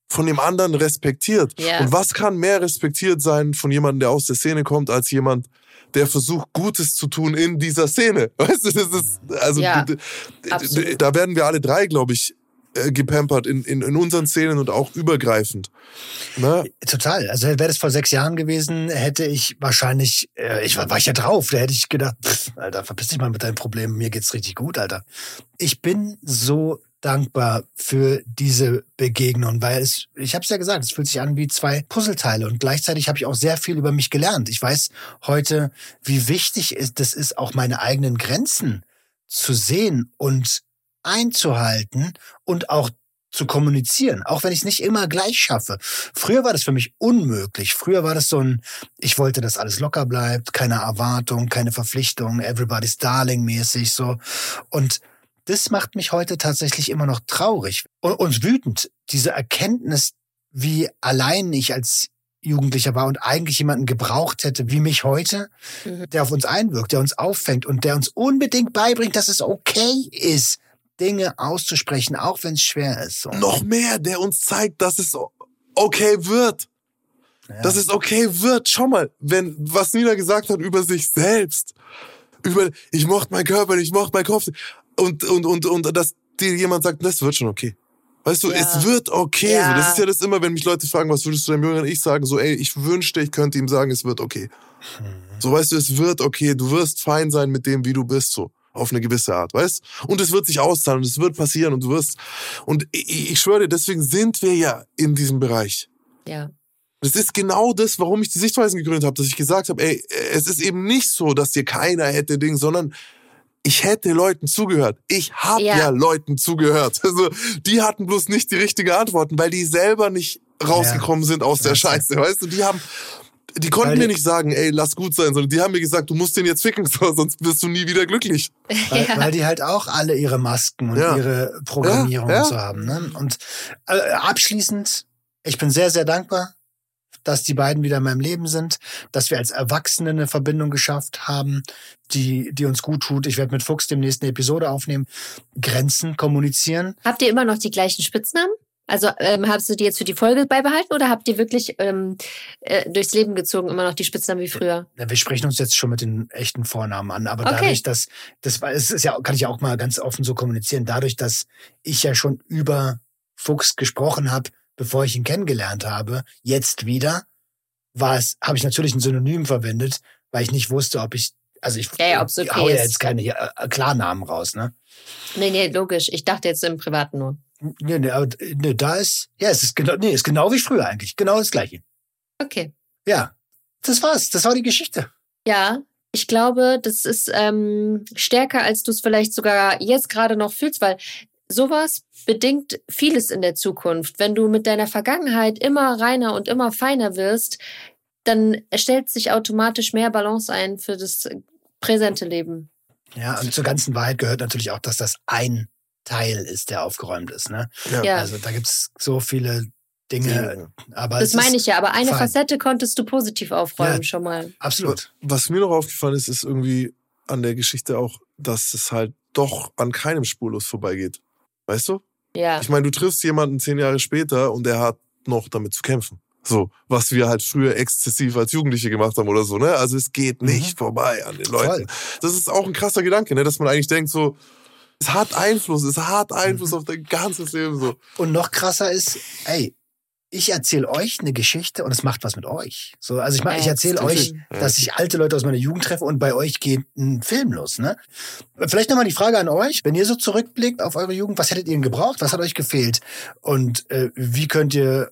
von dem anderen respektiert. Ja. Und was kann mehr respektiert sein von jemandem, der aus der Szene kommt, als jemand, der versucht, Gutes zu tun in dieser Szene? Weißt du, das ist, also, Ja, d- d- absolut. da werden wir alle drei, glaube ich, äh, gepampert in, in, in unseren Szenen und auch übergreifend. Ne? Total. Also wäre das vor sechs Jahren gewesen, hätte ich wahrscheinlich, äh, ich war, war ich ja drauf, da hätte ich gedacht, pff, Alter, verpiss dich mal mit deinen Problemen, mir geht's richtig gut, Alter. Ich bin so dankbar für diese Begegnung, weil es, ich habe es ja gesagt, es fühlt sich an wie zwei Puzzleteile und gleichzeitig habe ich auch sehr viel über mich gelernt. Ich weiß heute, wie wichtig ist, das ist, auch meine eigenen Grenzen zu sehen und einzuhalten und auch zu kommunizieren, auch wenn ich es nicht immer gleich schaffe. Früher war das für mich unmöglich. Früher war das so ein, ich wollte, dass alles locker bleibt, keine Erwartung, keine Verpflichtung, everybody's darling mäßig so. Und das macht mich heute tatsächlich immer noch traurig und, und wütend. Diese Erkenntnis, wie allein ich als Jugendlicher war und eigentlich jemanden gebraucht hätte, wie mich heute, Mhm. der auf uns einwirkt, der uns auffängt und der uns unbedingt beibringt, dass es okay ist, Dinge auszusprechen, auch wenn es schwer ist. So. Noch mehr, der uns zeigt, dass es okay wird. Ja. Dass es okay wird. Schau mal, wenn, was Nina gesagt hat über sich selbst. Über, ich mochte meinen Körper, ich mochte meinen Kopf. Und, und, und, und, dass dir jemand sagt, das wird schon okay. Weißt du, Ja. es wird okay. Ja. So, das ist ja das immer, wenn mich Leute fragen, was würdest du deinem jüngeren Ich sagen? So, ey, ich wünschte, ich könnte ihm sagen, es wird okay. So, weißt du, es wird okay. Du wirst fein sein mit dem, wie du bist, so. Auf eine gewisse Art, weißt? Und es wird sich auszahlen und es wird passieren und du wirst, und ich, ich schwöre dir, deswegen sind wir ja in diesem Bereich. Ja. Das ist genau das, warum ich die Sichtweisen gegründet habe, dass ich gesagt habe, ey, es ist eben nicht so, dass dir keiner hätte Ding, sondern ich hätte Leuten zugehört. Ich habe ja. Ja. Leuten zugehört. Also die hatten bloß nicht die richtigen Antworten, weil die selber nicht rausgekommen sind aus der Ja. Scheiße, weißt du? Die haben, die konnten Weil mir die- nicht sagen, ey, lass gut sein, sondern die haben mir gesagt, du musst den jetzt ficken, so, sonst wirst du nie wieder glücklich. Weil, Ja. weil die halt auch alle ihre Masken und Ja. ihre Programmierung Ja, ja. und so haben. Ne? Und äh, abschließend, ich bin sehr, sehr dankbar, dass die beiden wieder in meinem Leben sind, dass wir als Erwachsene eine Verbindung geschafft haben, die, die uns gut tut. Ich werde mit Fuchs demnächst eine Episode aufnehmen. Grenzen kommunizieren. Habt ihr immer noch die gleichen Spitznamen? Also ähm, hast du die jetzt für die Folge beibehalten oder habt ihr wirklich ähm, äh, durchs Leben gezogen immer noch die Spitznamen wie früher? Ja, wir sprechen uns jetzt schon mit den echten Vornamen an, aber Okay. dadurch, dass das war, es ist ja, kann ich ja auch mal ganz offen so kommunizieren, dadurch, dass ich ja schon über Fuchs gesprochen habe, bevor ich ihn kennengelernt habe, jetzt wieder, war es, habe ich natürlich ein Synonym verwendet, weil ich nicht wusste, ob ich, also ich Ja, ja, ob's okay hau ja ist. jetzt keine äh, Klarnamen raus, ne? Nee, nee, logisch. Ich dachte jetzt im Privaten nur. Nee, nee, aber, nee, da ist, ja, es ist genau, nee, ist genau wie früher eigentlich, genau das Gleiche. Okay. Ja, das war's, das war die Geschichte. Ja, ich glaube, das ist ähm, stärker, als du es vielleicht sogar jetzt gerade noch fühlst, weil sowas bedingt vieles in der Zukunft. Wenn du mit deiner Vergangenheit immer reiner und immer feiner wirst, dann stellt sich automatisch mehr Balance ein für das präsente Leben. Ja, und zur ganzen Wahrheit gehört natürlich auch, dass das ein Teil ist, der aufgeräumt ist, ne? Ja. Also da gibt's so viele Dinge, aber Das es meine ist ich ja, aber eine fein. Facette konntest du positiv aufräumen Ja. schon mal. Absolut. Was mir noch aufgefallen ist, ist irgendwie an der Geschichte auch, dass es halt doch an keinem spurlos vorbeigeht. Weißt du? Ja. Ich meine, du triffst jemanden zehn Jahre später und der hat noch damit zu kämpfen. So, was wir halt früher exzessiv als Jugendliche gemacht haben oder so, ne? Also es geht nicht Mhm. vorbei an den Leuten. Voll. Das ist auch ein krasser Gedanke, ne? Dass man eigentlich denkt so, es hat Einfluss, es hat Einfluss Mhm. auf dein ganzes Leben, so. Und noch krasser ist, ey, ich erzähle euch eine Geschichte und es macht was mit euch. So, also ich meine, ich Äh, erzähle stimmt. euch, Ja. dass ich alte Leute aus meiner Jugend treffe und bei euch geht ein Film los, ne? Vielleicht nochmal die Frage an euch, wenn ihr so zurückblickt auf eure Jugend, was hättet ihr denn gebraucht? Was hat euch gefehlt? Und äh, wie könnt ihr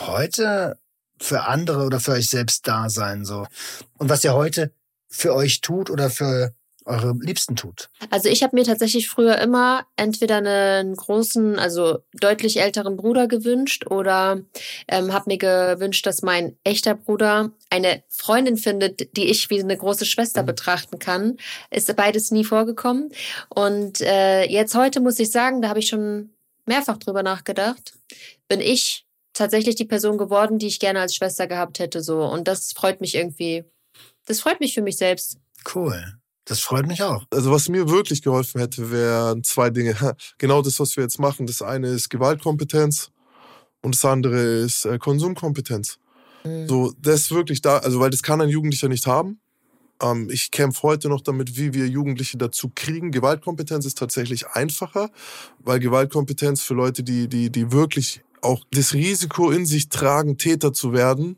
heute für andere oder für euch selbst da sein, so? Und was ihr heute für euch tut oder für eure Liebsten tut? Also ich habe mir tatsächlich früher immer entweder einen großen, also deutlich älteren Bruder gewünscht oder ähm, habe mir gewünscht, dass mein echter Bruder eine Freundin findet, die ich wie eine große Schwester Mhm. betrachten kann. Ist beides nie vorgekommen. Und äh, jetzt heute muss ich sagen, da habe ich schon mehrfach drüber nachgedacht, bin ich tatsächlich die Person geworden, die ich gerne als Schwester gehabt hätte. So. Und das freut mich irgendwie. Das freut mich für mich selbst. Cool. Das freut mich auch. Also was mir wirklich geholfen hätte, wären zwei Dinge. Genau das, was wir jetzt machen. Das eine ist Gewaltkompetenz und das andere ist äh, Konsumkompetenz. Mhm. So, das ist wirklich da, also weil das kann ein Jugendlicher nicht haben. Ähm, ich kämpfe heute noch damit, wie wir Jugendliche dazu kriegen. Gewaltkompetenz ist tatsächlich einfacher, weil Gewaltkompetenz für Leute, die, die, die wirklich auch das Risiko in sich tragen, Täter zu werden,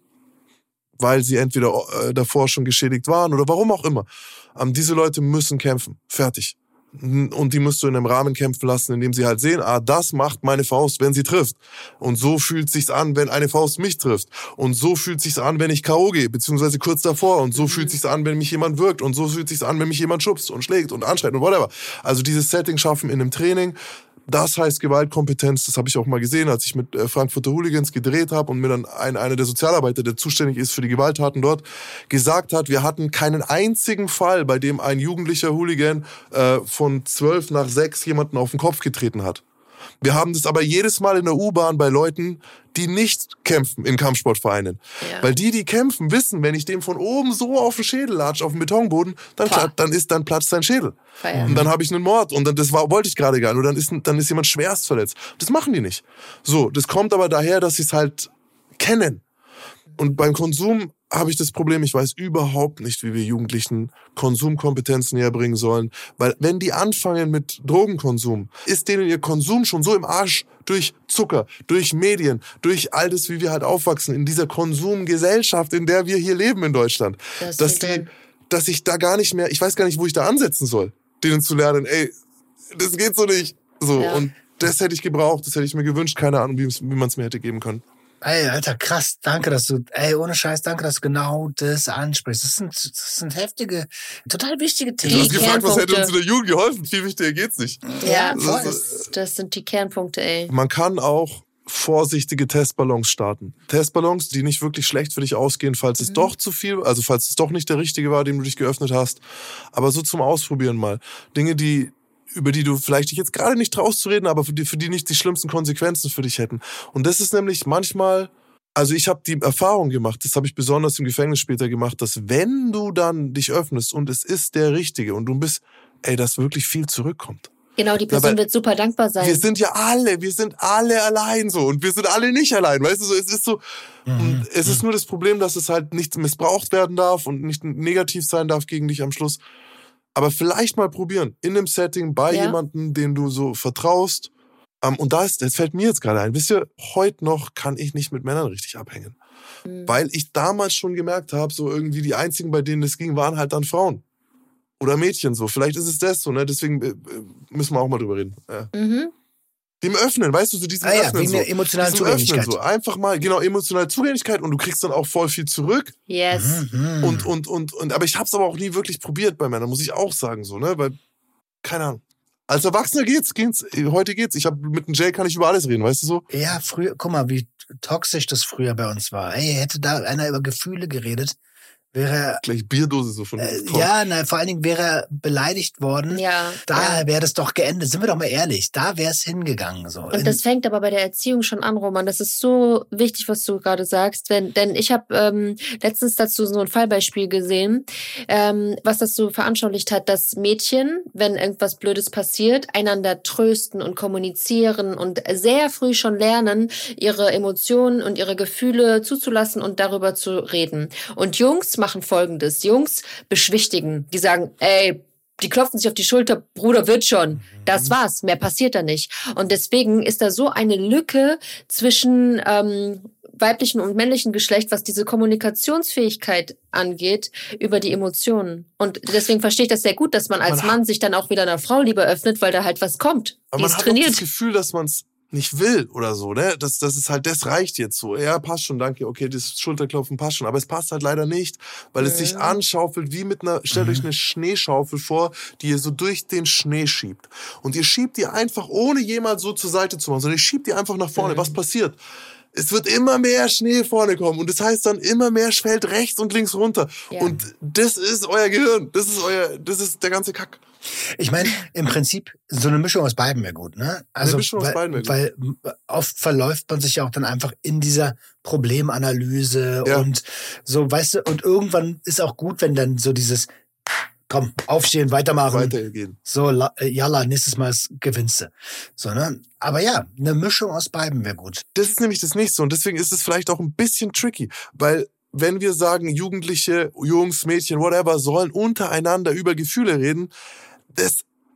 weil sie entweder äh, davor schon geschädigt waren oder warum auch immer. Ähm, diese Leute müssen kämpfen. Fertig. Und die musst du in einem Rahmen kämpfen lassen, in dem sie halt sehen, ah, das macht meine Faust, wenn sie trifft. Und so fühlt sich's an, wenn eine Faust mich trifft. Und so fühlt sich's an, wenn ich K O gehe, beziehungsweise kurz davor. Und so mhm. fühlt sich's an, wenn mich jemand wirkt. Und so fühlt sich's an, wenn mich jemand schubst und schlägt und anschreit und whatever. Also dieses Setting schaffen in einem Training, das heißt Gewaltkompetenz. Das habe ich auch mal gesehen, als ich mit Frankfurter Hooligans gedreht habe und mir dann ein, einer der Sozialarbeiter, der zuständig ist für die Gewalttaten dort, gesagt hat, wir hatten keinen einzigen Fall, bei dem ein jugendlicher Hooligan äh, von zwölf nach sechs jemanden auf den Kopf getreten hat. Wir haben das aber jedes Mal in der U-Bahn bei Leuten, die nicht kämpfen in Kampfsportvereinen. Ja. Weil die, die kämpfen, wissen, wenn ich dem von oben so auf den Schädel latsche, auf den Betonboden, dann, klar, dann, ist, dann platzt sein Schädel. Feier. Und dann habe ich einen Mord. Und dann, das war, wollte ich gerade gar nicht. Und dann ist, dann ist jemand schwerst verletzt. Das machen die nicht. So, das kommt aber daher, dass sie es halt kennen. Und beim Konsum habe ich das Problem, ich weiß überhaupt nicht, wie wir Jugendlichen Konsumkompetenz näher bringen sollen. Weil wenn die anfangen mit Drogenkonsum, ist denen ihr Konsum schon so im Arsch durch Zucker, durch Medien, durch all das, wie wir halt aufwachsen, in dieser Konsumgesellschaft, in der wir hier leben in Deutschland. Das dass, die, dass ich da gar nicht mehr, ich weiß gar nicht, wo ich da ansetzen soll, denen zu lernen, ey, das geht so nicht. So, ja. Und das hätte ich gebraucht, das hätte ich mir gewünscht, keine Ahnung, wie, wie man es mir hätte geben können. Ey, Alter, krass, danke, dass du, ey, ohne Scheiß, danke, dass du genau das ansprichst. Das sind, das sind heftige, total wichtige Themen. Du hast gefragt, was hätte uns in der Jugend geholfen? Viel wichtiger geht's nicht. Ja, das, das, das sind die Kernpunkte, ey. Man kann auch vorsichtige Testballons starten. Testballons, die nicht wirklich schlecht für dich ausgehen, falls mhm. es doch zu viel, also falls es doch nicht der richtige war, dem du dich geöffnet hast. Aber so zum Ausprobieren mal. Dinge, die über die du vielleicht dich jetzt gerade nicht traust zu reden, aber für die, für die nicht die schlimmsten Konsequenzen für dich hätten. Und das ist nämlich manchmal, also ich habe die Erfahrung gemacht, das habe ich besonders im Gefängnis später gemacht, dass wenn du dann dich öffnest und es ist der Richtige und du bist, ey, dass wirklich viel zurückkommt. Genau, die Person Dabei, wird super dankbar sein. Wir sind ja alle, wir sind alle allein so und wir sind alle nicht allein, weißt du, so, es ist so, mhm. und es ist nur das Problem, dass es halt nicht missbraucht werden darf und nicht negativ sein darf gegen dich am Schluss. Aber vielleicht mal probieren, in einem Setting, bei ja. jemandem, den du so vertraust. Um, und da ist, das fällt mir jetzt gerade ein, wisst ihr, heute noch kann ich nicht mit Männern richtig abhängen. Mhm. Weil ich damals schon gemerkt habe, so irgendwie die einzigen, bei denen das ging, waren halt dann Frauen. Oder Mädchen so. Vielleicht ist es das so, ne? Deswegen äh, müssen wir auch mal drüber reden. Ja. Mhm. Dem Öffnen, weißt du, so diesen ah, ja, Öffnen. Wie eine so. emotionale Zugänglichkeit. Öffnen, so. Einfach mal, genau, emotionale Zugänglichkeit und du kriegst dann auch voll viel zurück. Yes. Mhm. Und, und, und, und, aber ich hab's aber auch nie wirklich probiert bei Männern, muss ich auch sagen, so, ne, weil, keine Ahnung. Als Erwachsener geht's, geht's, heute geht's. Ich hab, mit dem Jay kann ich über alles reden, weißt du so? Ja, früher, guck mal, wie toxisch das früher bei uns war. Ey, hätte da einer über Gefühle geredet, wäre er... Gleich Bierdose so von äh, Ja, na, vor allen Dingen wäre er beleidigt worden. Ja. Da ja. wäre das doch geendet. Sind wir doch mal ehrlich. Da wäre es hingegangen. So. Und das fängt aber bei der Erziehung schon an, Roman. Das ist so wichtig, was du gerade sagst. Wenn, denn ich habe ähm, letztens dazu so ein Fallbeispiel gesehen, ähm, was das so veranschaulicht hat, dass Mädchen, wenn irgendwas Blödes passiert, einander trösten und kommunizieren und sehr früh schon lernen, ihre Emotionen und ihre Gefühle zuzulassen und darüber zu reden. Und Jungs machen Folgendes. Jungs beschwichtigen. Die sagen, ey, die klopfen sich auf die Schulter, Bruder, wird schon. Das war's, mehr passiert da nicht. Und deswegen ist da so eine Lücke zwischen ähm, weiblichen und männlichen Geschlecht, was diese Kommunikationsfähigkeit angeht, über die Emotionen. Und deswegen verstehe ich das sehr gut, dass man als man Mann sich dann auch wieder einer Frau lieber öffnet, weil da halt was kommt. Aber die man ist hat trainiert. Auch das Gefühl, dass man es nicht will oder so, ne? Das, das ist halt, das reicht jetzt so. Ja, passt schon, danke, okay, das Schulterklopfen passt schon, aber es passt halt leider nicht, weil es mhm. sich anschaufelt wie mit einer, stellt mhm. euch eine Schneeschaufel vor, die ihr so durch den Schnee schiebt. Und ihr schiebt die einfach, ohne jemals so zur Seite zu machen, sondern ihr schiebt die einfach nach vorne. Mhm. Was passiert? Es wird immer mehr Schnee vorne kommen und das heißt dann immer mehr fällt rechts und links runter. Ja. Und das ist euer Gehirn, das ist euer, das ist der ganze Kack. Ich meine, im Prinzip, so eine Mischung aus beiden wäre gut, ne? Also, eine Mischung weil, aus beiden wäre gut. Weil oft verläuft man sich ja auch dann einfach in dieser Problemanalyse ja. und so, weißt du, und irgendwann ist auch gut, wenn dann so dieses komm, aufstehen, weitermachen. Weitergehen. So, la, jalla, nächstes Mal gewinnst du. So, ne? Aber ja, eine Mischung aus beiden wäre gut. Das ist nämlich das Nächste und deswegen ist es vielleicht auch ein bisschen tricky, weil wenn wir sagen, Jugendliche, Jungs, Mädchen, whatever, sollen untereinander über Gefühle reden, das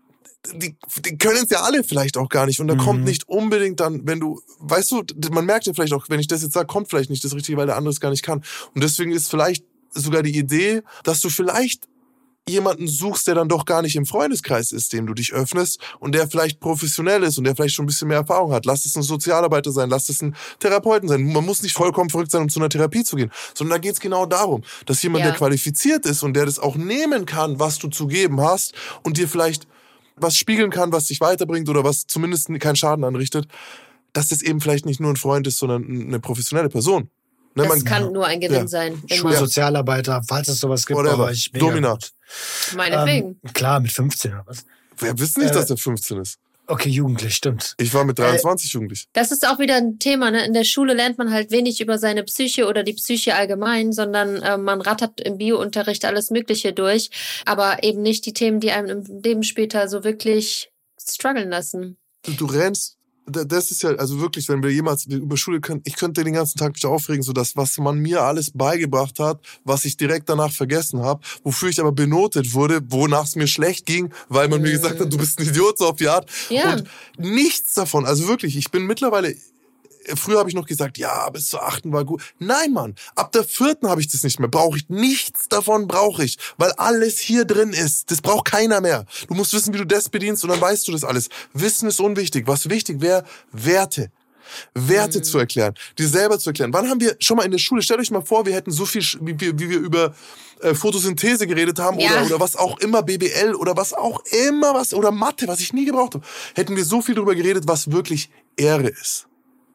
Die, die können es ja alle vielleicht auch gar nicht. Und da mhm. kommt nicht unbedingt dann, wenn du, weißt du, man merkt ja vielleicht auch, wenn ich das jetzt sage, kommt vielleicht nicht das Richtige, weil der andere es gar nicht kann. Und deswegen ist vielleicht sogar die Idee, dass du vielleicht jemanden suchst, der dann doch gar nicht im Freundeskreis ist, dem du dich öffnest und der vielleicht professionell ist und der vielleicht schon ein bisschen mehr Erfahrung hat. Lass es ein Sozialarbeiter sein, lass es ein Therapeuten sein. Man muss nicht vollkommen verrückt sein, um zu einer Therapie zu gehen, sondern da geht es genau darum, dass jemand, ja. der qualifiziert ist und der das auch nehmen kann, was du zu geben hast und dir vielleicht was spiegeln kann, was dich weiterbringt oder was zumindest keinen Schaden anrichtet, dass das eben vielleicht nicht nur ein Freund ist, sondern eine professionelle Person. Ne, das man, kann nur ein Gewinn ja. sein. Schulsozialarbeiter, falls es sowas gibt. Whatever. Domina. Meinetwegen. Ähm, klar, mit fünfzehn oder was? Wer wissen nicht, äh, dass er fünfzehn ist? Okay, jugendlich, stimmt. Ich war mit dreiundzwanzig äh, jugendlich. Das ist auch wieder ein Thema. Ne? In der Schule lernt man halt wenig über seine Psyche oder die Psyche allgemein, sondern äh, man rattert im Biounterricht alles Mögliche durch, aber eben nicht die Themen, die einem im Leben später so wirklich strugglen lassen. Du, du rennst, das ist ja, also wirklich, wenn wir jemals über Schule können, ich könnte den ganzen Tag mich aufregen, so dass was man mir alles beigebracht hat, was ich direkt danach vergessen habe, wofür ich aber benotet wurde, wonach es mir schlecht ging, weil man mm. mir gesagt hat, du bist ein Idiot, so auf die Art. Ja. Und nichts davon, also wirklich, ich bin mittlerweile, früher habe ich noch gesagt, ja, bis zur achten war gut. Nein, Mann, ab der vierten habe ich das nicht mehr. Brauche ich nichts davon, brauche ich, weil alles hier drin ist. Das braucht keiner mehr. Du musst wissen, wie du das bedienst und dann weißt du das alles. Wissen ist unwichtig. Was wichtig wäre, Werte. Werte mhm. zu erklären, dir selber zu erklären. Wann haben wir schon mal in der Schule, stellt euch mal vor, wir hätten so viel, wie wir, wie wir über äh, Photosynthese geredet haben ja. oder, oder was auch immer, B B L oder was auch immer, was oder Mathe, was ich nie gebraucht habe, hätten wir so viel darüber geredet, was wirklich Ehre ist.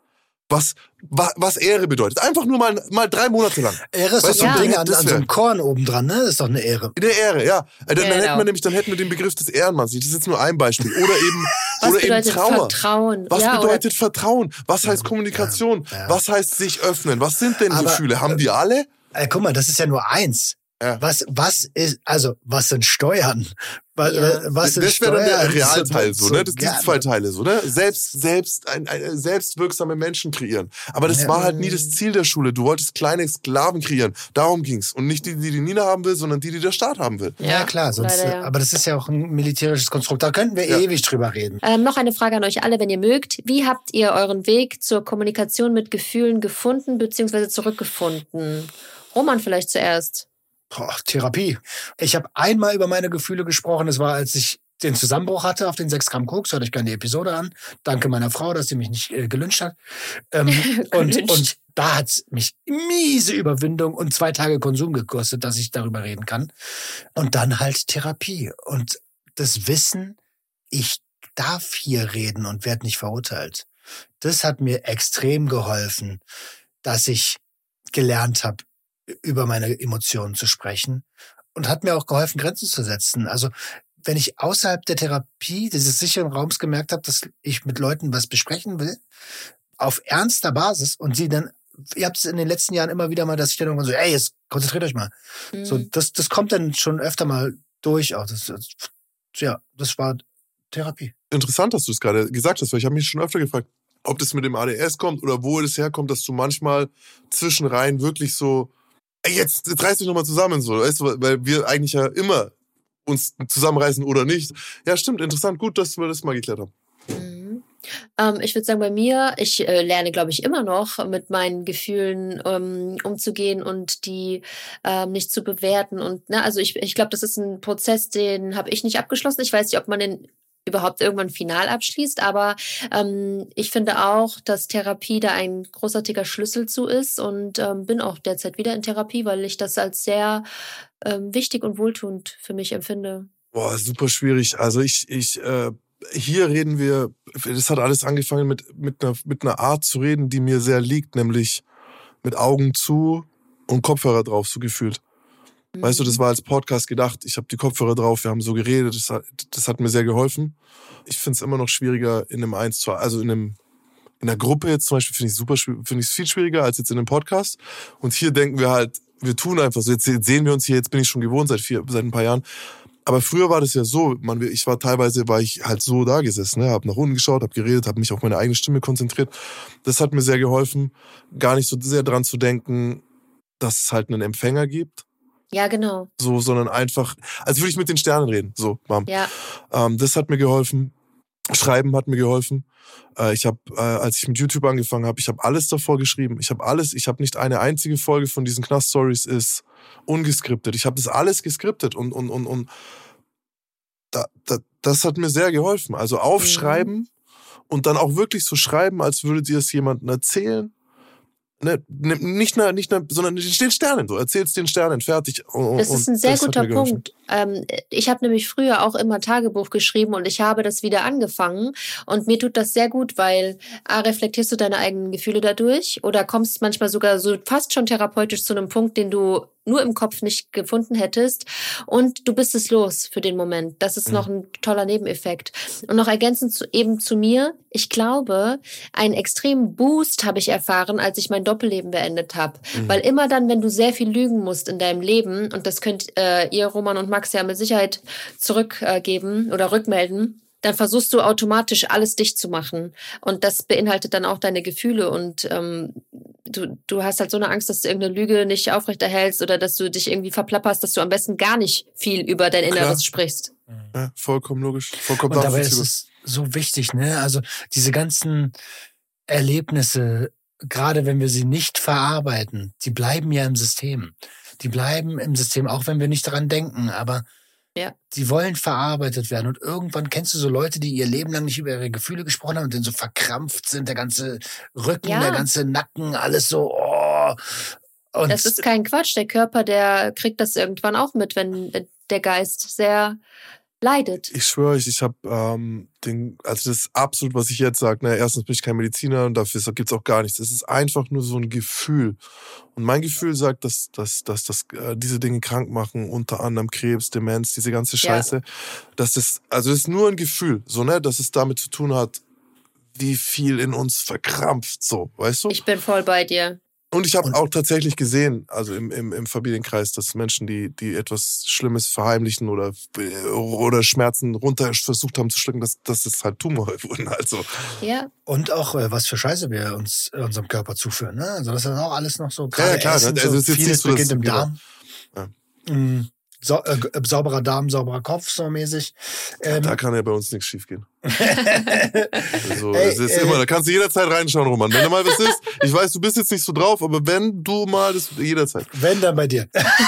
Was, was, was Ehre bedeutet. Einfach nur mal, mal drei Monate lang. Ehre ist doch so ein Ding an, an so einem Korn oben dran, ne? Das ist doch eine Ehre. Eine Ehre, ja. Dann, genau. dann hätten wir nämlich, dann hätten wir den Begriff des Ehrenmanns. Das ist jetzt nur ein Beispiel. Oder eben, was oder eben Trauer. Vertrauen? Was ja, bedeutet Vertrauen? Was heißt Kommunikation? Ja, ja. Was heißt sich öffnen? Was sind denn Aber, Gefühle? Haben die alle? Äh, guck mal, das ist ja nur eins. Ja. Was, was ist, also, was sind Steuern? Was, ja. was sind das wäre dann der Steuern? Realteil, so, ne? Das sind die zwei Teile, so, ne? Selbst, selbst, ein, ein, selbstwirksame Menschen kreieren. Aber das ja. war halt nie das Ziel der Schule. Du wolltest kleine Sklaven kreieren. Darum ging's. Und nicht die, die die Nina haben will, sondern die, die der Staat haben will. Ja, ja klar. Sonst, leider, ja. Aber das ist ja auch ein militärisches Konstrukt. Da könnten wir ja. ewig drüber reden. Ähm, noch eine Frage an euch alle, wenn ihr mögt. Wie habt ihr euren Weg zur Kommunikation mit Gefühlen gefunden, beziehungsweise zurückgefunden? Roman vielleicht zuerst. Boah, Therapie. Ich habe einmal über meine Gefühle gesprochen. Das war, als ich den Zusammenbruch hatte auf den sechs Gramm Koks. Hört euch gerne die Episode an. Danke meiner Frau, dass sie mich nicht äh, gelünscht hat. Ähm, und, und da hat's mich miese Überwindung und zwei Tage Konsum gekostet, dass ich darüber reden kann. Und dann halt Therapie. Und das Wissen, ich darf hier reden und werde nicht verurteilt. Das hat mir extrem geholfen, dass ich gelernt habe, über meine Emotionen zu sprechen und hat mir auch geholfen, Grenzen zu setzen. Also wenn ich außerhalb der Therapie dieses sicheren Raums gemerkt habe, dass ich mit Leuten was besprechen will, auf ernster Basis und sie dann, ihr habt es in den letzten Jahren immer wieder mal, dass ich dann irgendwann so, ey, jetzt konzentriert euch mal. Mhm. So, das, das kommt dann schon öfter mal durch. Auch das, das, ja, das war Therapie. Interessant, dass du es gerade gesagt hast, weil ich habe mich schon öfter gefragt, ob das mit dem A D S kommt oder wo es herkommt, dass du manchmal zwischenrein wirklich so Ey, jetzt, jetzt reiß dich nochmal zusammen, so, weißt du, weil wir eigentlich ja immer uns zusammenreißen oder nicht. Ja, stimmt, interessant, gut, dass wir das mal geklärt haben. Mhm. Ähm, ich würde sagen, bei mir, ich äh, lerne, glaube ich, immer noch mit meinen Gefühlen ähm, umzugehen und die ähm, nicht zu bewerten. Und ne, also ich, ich glaube, das ist ein Prozess, den habe ich nicht abgeschlossen. Ich weiß nicht, ob man den überhaupt irgendwann final abschließt, aber ähm, ich finde auch, dass Therapie da ein großartiger Schlüssel zu ist und ähm, bin auch derzeit wieder in Therapie, weil ich das als sehr ähm, wichtig und wohltuend für mich empfinde. Boah, super schwierig. Also ich, ich, äh, hier reden wir, das hat alles angefangen mit, mit einer, mit einer Art zu reden, die mir sehr liegt, nämlich mit Augen zu und Kopfhörer drauf, so gefühlt. Weißt du, das war als Podcast gedacht. Ich habe die Kopfhörer drauf, wir haben so geredet. Das hat, das hat mir sehr geholfen. Ich finde es immer noch schwieriger in einem eins zu, also in einem in einer Gruppe jetzt zum Beispiel finde ich super, finde ich es viel schwieriger als jetzt in einem Podcast. Und hier denken wir halt, wir tun einfach so. Jetzt sehen wir uns hier. Jetzt bin ich schon gewohnt seit vier, seit ein paar Jahren. Aber früher war das ja so, man, ich war teilweise, war ich halt so da gesessen, ne, habe nach unten geschaut, habe geredet, habe mich auf meine eigene Stimme konzentriert. Das hat mir sehr geholfen, gar nicht so sehr dran zu denken, dass es halt einen Empfänger gibt. Ja, genau. So, sondern einfach, als würde ich mit den Sternen reden. So, bam. Ja. Ähm, das hat mir geholfen. Schreiben hat mir geholfen. Äh, ich habe, äh, als ich mit YouTube angefangen habe, ich habe alles davor geschrieben. Ich habe alles, ich habe nicht eine einzige Folge von diesen Knast-Stories ist ungeskriptet. Ich habe das alles geskriptet und, und, und, und da, da, das hat mir sehr geholfen. Also aufschreiben mhm. und dann auch wirklich so schreiben, als würdet ihr es jemandem erzählen. Ne, nicht, na, nicht na, sondern den Sternen, du erzählst den Sternen, fertig. Und, das ist ein sehr guter Punkt. Ähm, ich habe nämlich früher auch immer Tagebuch geschrieben und ich habe das wieder angefangen und mir tut das sehr gut, weil A, reflektierst du deine eigenen Gefühle dadurch oder kommst manchmal sogar so fast schon therapeutisch zu einem Punkt, den du nur im Kopf nicht gefunden hättest und du bist es los für den Moment. Das ist mhm. noch ein toller Nebeneffekt. Und noch ergänzend zu, eben zu mir, ich glaube, einen extremen Boost habe ich erfahren, als ich mein Doppelleben beendet habe. Mhm. Weil immer dann, wenn du sehr viel lügen musst in deinem Leben, und das könnt äh, ihr, Roman und Max, ja mit Sicherheit zurückgeben äh, oder rückmelden, dann versuchst du automatisch alles dicht zu machen. Und das beinhaltet dann auch deine Gefühle. Und ähm, du, du hast halt so eine Angst, dass du irgendeine Lüge nicht aufrechterhältst oder dass du dich irgendwie verplapperst, dass du am besten gar nicht viel über dein Inneres Klar. sprichst. Ja, vollkommen logisch. Vollkommen Und dabei ist es so wichtig, ne? Also diese ganzen Erlebnisse, gerade wenn wir sie nicht verarbeiten, die bleiben ja im System. Die bleiben im System, auch wenn wir nicht daran denken, aber ja. die wollen verarbeitet werden. Und irgendwann kennst du so Leute, die ihr Leben lang nicht über ihre Gefühle gesprochen haben und dann so verkrampft sind, der ganze Rücken, ja. der ganze Nacken, alles so, oh. Und das ist kein Quatsch. Der Körper, der kriegt das irgendwann auch mit, wenn der Geist sehr leidet. Ich schwöre euch, ich habe ähm, den, also das ist absolut, was ich jetzt sage. Ne? Erstens bin ich kein Mediziner und dafür gibt es auch gar nichts. Es ist einfach nur so ein Gefühl. Und mein Gefühl sagt, dass, dass, dass, dass äh, diese Dinge krank machen, unter anderem Krebs, Demenz, diese ganze Scheiße. Ja. Dass das, also das ist nur ein Gefühl, so, ne, dass es damit zu tun hat, wie viel in uns verkrampft, so, weißt du? Ich bin voll bei dir. Und ich habe auch tatsächlich gesehen, also im, im, im Familienkreis, dass Menschen, die, die etwas Schlimmes verheimlichen oder, oder Schmerzen runter versucht haben zu schlucken, dass, dass das halt Tumore wurden. Also. Ja. Und auch, was für Scheiße wir uns unserem Körper zuführen. Ne? Also das ist auch alles noch so. Ja, ja klar. Essen, also so vieles so, beginnt im Darm. Ja. Mhm. So, äh, sauberer Darm, sauberer Kopf, so mäßig. Ähm, da kann ja bei uns nichts schief gehen. Also, Ey, es ist äh, immer, da kannst du jederzeit reinschauen, Roman. Wenn da mal was ist, ich weiß, du bist jetzt nicht so drauf, aber wenn du mal, das jederzeit. Wenn, dann bei dir.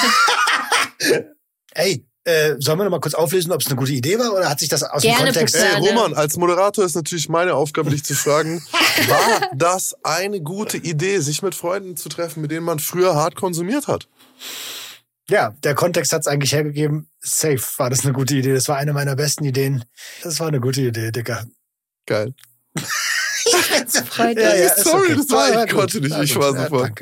Ey, äh, sollen wir noch mal kurz auflösen, ob es eine gute Idee war oder hat sich das aus Gerne, dem Kontext... Ey, Roman, als Moderator ist natürlich meine Aufgabe, dich zu fragen, war das eine gute Idee, sich mit Freunden zu treffen, mit denen man früher hart konsumiert hat? Ja, der Kontext hat es eigentlich hergegeben. Safe war das eine gute Idee. Das war eine meiner besten Ideen. Das war eine gute Idee, Digga. Geil. Freut ja, ja, sorry, okay. das war, ja, ich konnte nicht. Ich war ja, super.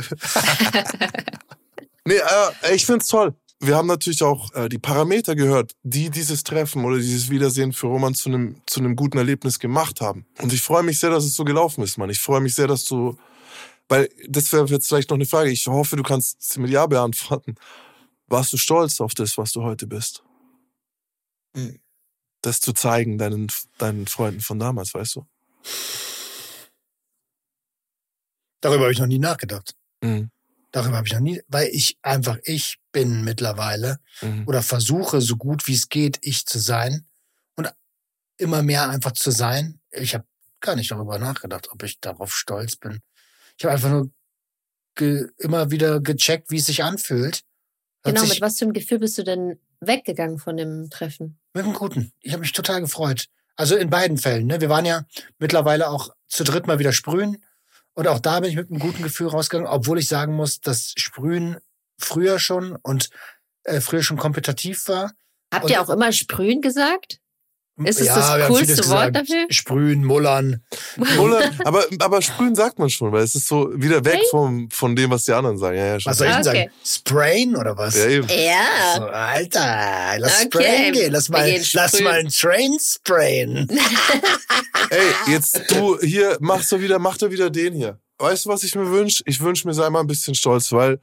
nee, äh, ich find's toll. Wir haben natürlich auch äh, die Parameter gehört, die dieses Treffen oder dieses Wiedersehen für Roman zu einem zu einem guten Erlebnis gemacht haben. Und ich freue mich sehr, dass es so gelaufen ist, Mann. Ich freue mich sehr, dass du, weil das wäre jetzt vielleicht noch eine Frage. Ich hoffe, du kannst sie mit Ja beantworten. Warst du stolz auf das, was du heute bist? Mhm. Das zu zeigen deinen, deinen Freunden von damals, weißt du? Darüber habe ich noch nie nachgedacht. Mhm. Darüber habe ich noch nie, weil ich einfach ich bin mittlerweile mhm. oder versuche, so gut wie es geht, ich zu sein und immer mehr einfach zu sein. Ich habe gar nicht darüber nachgedacht, ob ich darauf stolz bin. Ich habe einfach nur ge- immer wieder gecheckt, wie es sich anfühlt. Genau, mit was für einem Gefühl bist du denn weggegangen von dem Treffen? Mit einem guten. Ich habe mich total gefreut. Also in beiden Fällen. Ne? Wir waren ja mittlerweile auch zu dritt mal wieder sprühen. Und auch da bin ich mit einem guten Gefühl rausgegangen, obwohl ich sagen muss, dass Sprühen früher schon und äh, früher schon kompetitiv war. Habt und ihr auch immer Sprühen gesagt? Ist es ja, das coolste Wort dafür? Sprühen, mullern. mullern aber, aber sprühen sagt man schon, weil es ist so wieder weg vom, von dem, was die anderen sagen. Ja, ja, schon. Was soll ich denn okay. sagen? Sprayen oder was? Ja, eben. Ja. So, Alter, lass okay. sprayen gehen. Lass mal, lass mal einen Train sprayen. Ey, jetzt du hier, machst du wieder, mach doch wieder den hier. Weißt du, was ich mir wünsche? Ich wünsche mir, sei mal ein bisschen stolz, weil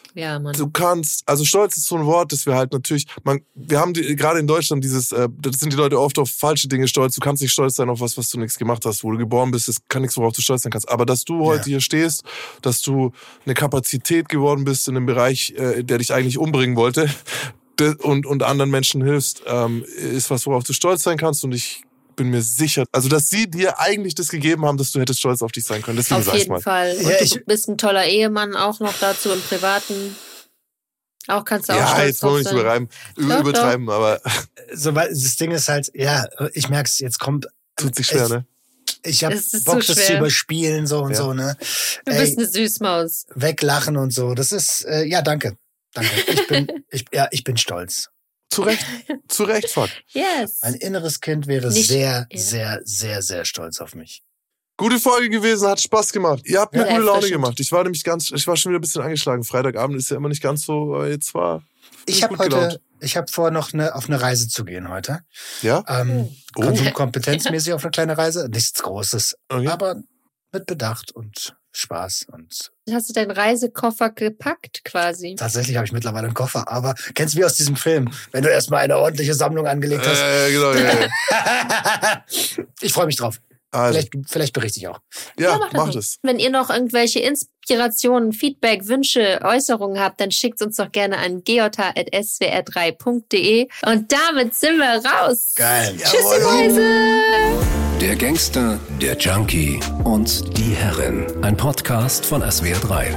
Ja, Mann. Du kannst, also Stolz ist so ein Wort, das wir halt natürlich, man, wir haben die, gerade in Deutschland dieses, äh, das sind die Leute oft auf falsche Dinge stolz. Du kannst nicht stolz sein auf was, was du nichts gemacht hast, wo du geboren bist. Das kann nichts, worauf du stolz sein kannst. Aber dass du heute ja. hier stehst, dass du eine Kapazität geworden bist in einem Bereich, äh, der dich eigentlich umbringen wollte und, und anderen Menschen hilfst, ähm, ist was, worauf du stolz sein kannst. Und ich bin mir sicher, also dass sie dir eigentlich das gegeben haben, dass du hättest stolz auf dich sein können. Deswegen auf jeden mal. Fall. Und ja, du bist ein toller Ehemann auch noch dazu im Privaten. Auch kannst du auch ja, stolz jetzt wollen wir nicht übertreiben, doch, übertreiben, doch. aber so, weil das Ding ist halt, ja, ich merk's, jetzt kommt. Tut sich schwer, ich, ne? Ich hab Bock, das zu überspielen, so und ja. so, ne? Du Ey, bist eine Süßmaus. Weglachen und so. Das ist, äh, ja, danke. Danke. Ich bin, ich, ja, ich bin stolz. Zu Recht, zu Recht, fuck. Yes. Mein inneres Kind wäre Nicht, sehr, ja. sehr, sehr, sehr stolz auf mich. Gute Folge gewesen, hat Spaß gemacht. Ihr habt mir ja, gute Laune gemacht. Ich war nämlich ganz, ich war schon wieder ein bisschen angeschlagen. Freitagabend ist ja immer nicht ganz so, aber jetzt war. Ich habe heute, gelaunt. ich habe vor, noch eine, auf eine Reise zu gehen heute. Ja? Ähm, oh. Konsumkompetenzmäßig auf eine kleine Reise. Nichts Großes, okay. aber mit Bedacht und Spaß und. Hast du deinen Reisekoffer gepackt quasi? Tatsächlich habe ich mittlerweile einen Koffer, aber kennst du wie aus diesem Film, wenn du erstmal eine ordentliche Sammlung angelegt hast? Äh, genau, ja, ja. Ich freue mich drauf. Also. Vielleicht, vielleicht berichte ich auch. Ja, ja mach das. Wenn ihr noch irgendwelche Inspirationen, Feedback, Wünsche, Äußerungen habt, dann schickt uns doch gerne an g j h at s w r drei punkt d e. Und damit sind wir raus. Geil. Tschüssi, Mäuse. Der Gangster, der Junkie und die Herrin. Ein Podcast von S W R drei.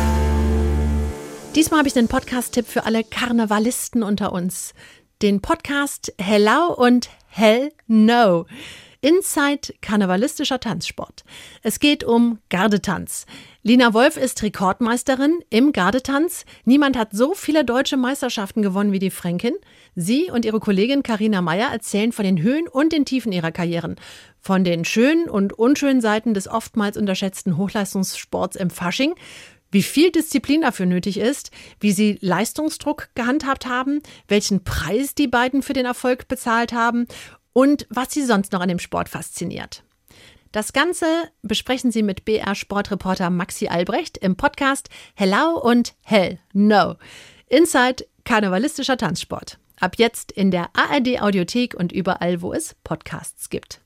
Diesmal habe ich einen Podcast-Tipp für alle Karnevalisten unter uns. Den Podcast Hello und Hell No. Inside karnevalistischer Tanzsport. Es geht um Gardetanz. Lina Wolf ist Rekordmeisterin im Gardetanz. Niemand hat so viele deutsche Meisterschaften gewonnen wie die Fränkin. Sie und ihre Kollegin Carina Meyer erzählen von den Höhen und den Tiefen ihrer Karrieren. Von den schönen und unschönen Seiten des oftmals unterschätzten Hochleistungssports im Fasching. Wie viel Disziplin dafür nötig ist, wie sie Leistungsdruck gehandhabt haben, welchen Preis die beiden für den Erfolg bezahlt haben und was sie sonst noch an dem Sport fasziniert. Das Ganze besprechen sie mit B R-Sportreporter Maxi Albrecht im Podcast Hello und Hell No. Inside karnevalistischer Tanzsport. Ab jetzt in der A R D-Audiothek und überall, wo es Podcasts gibt.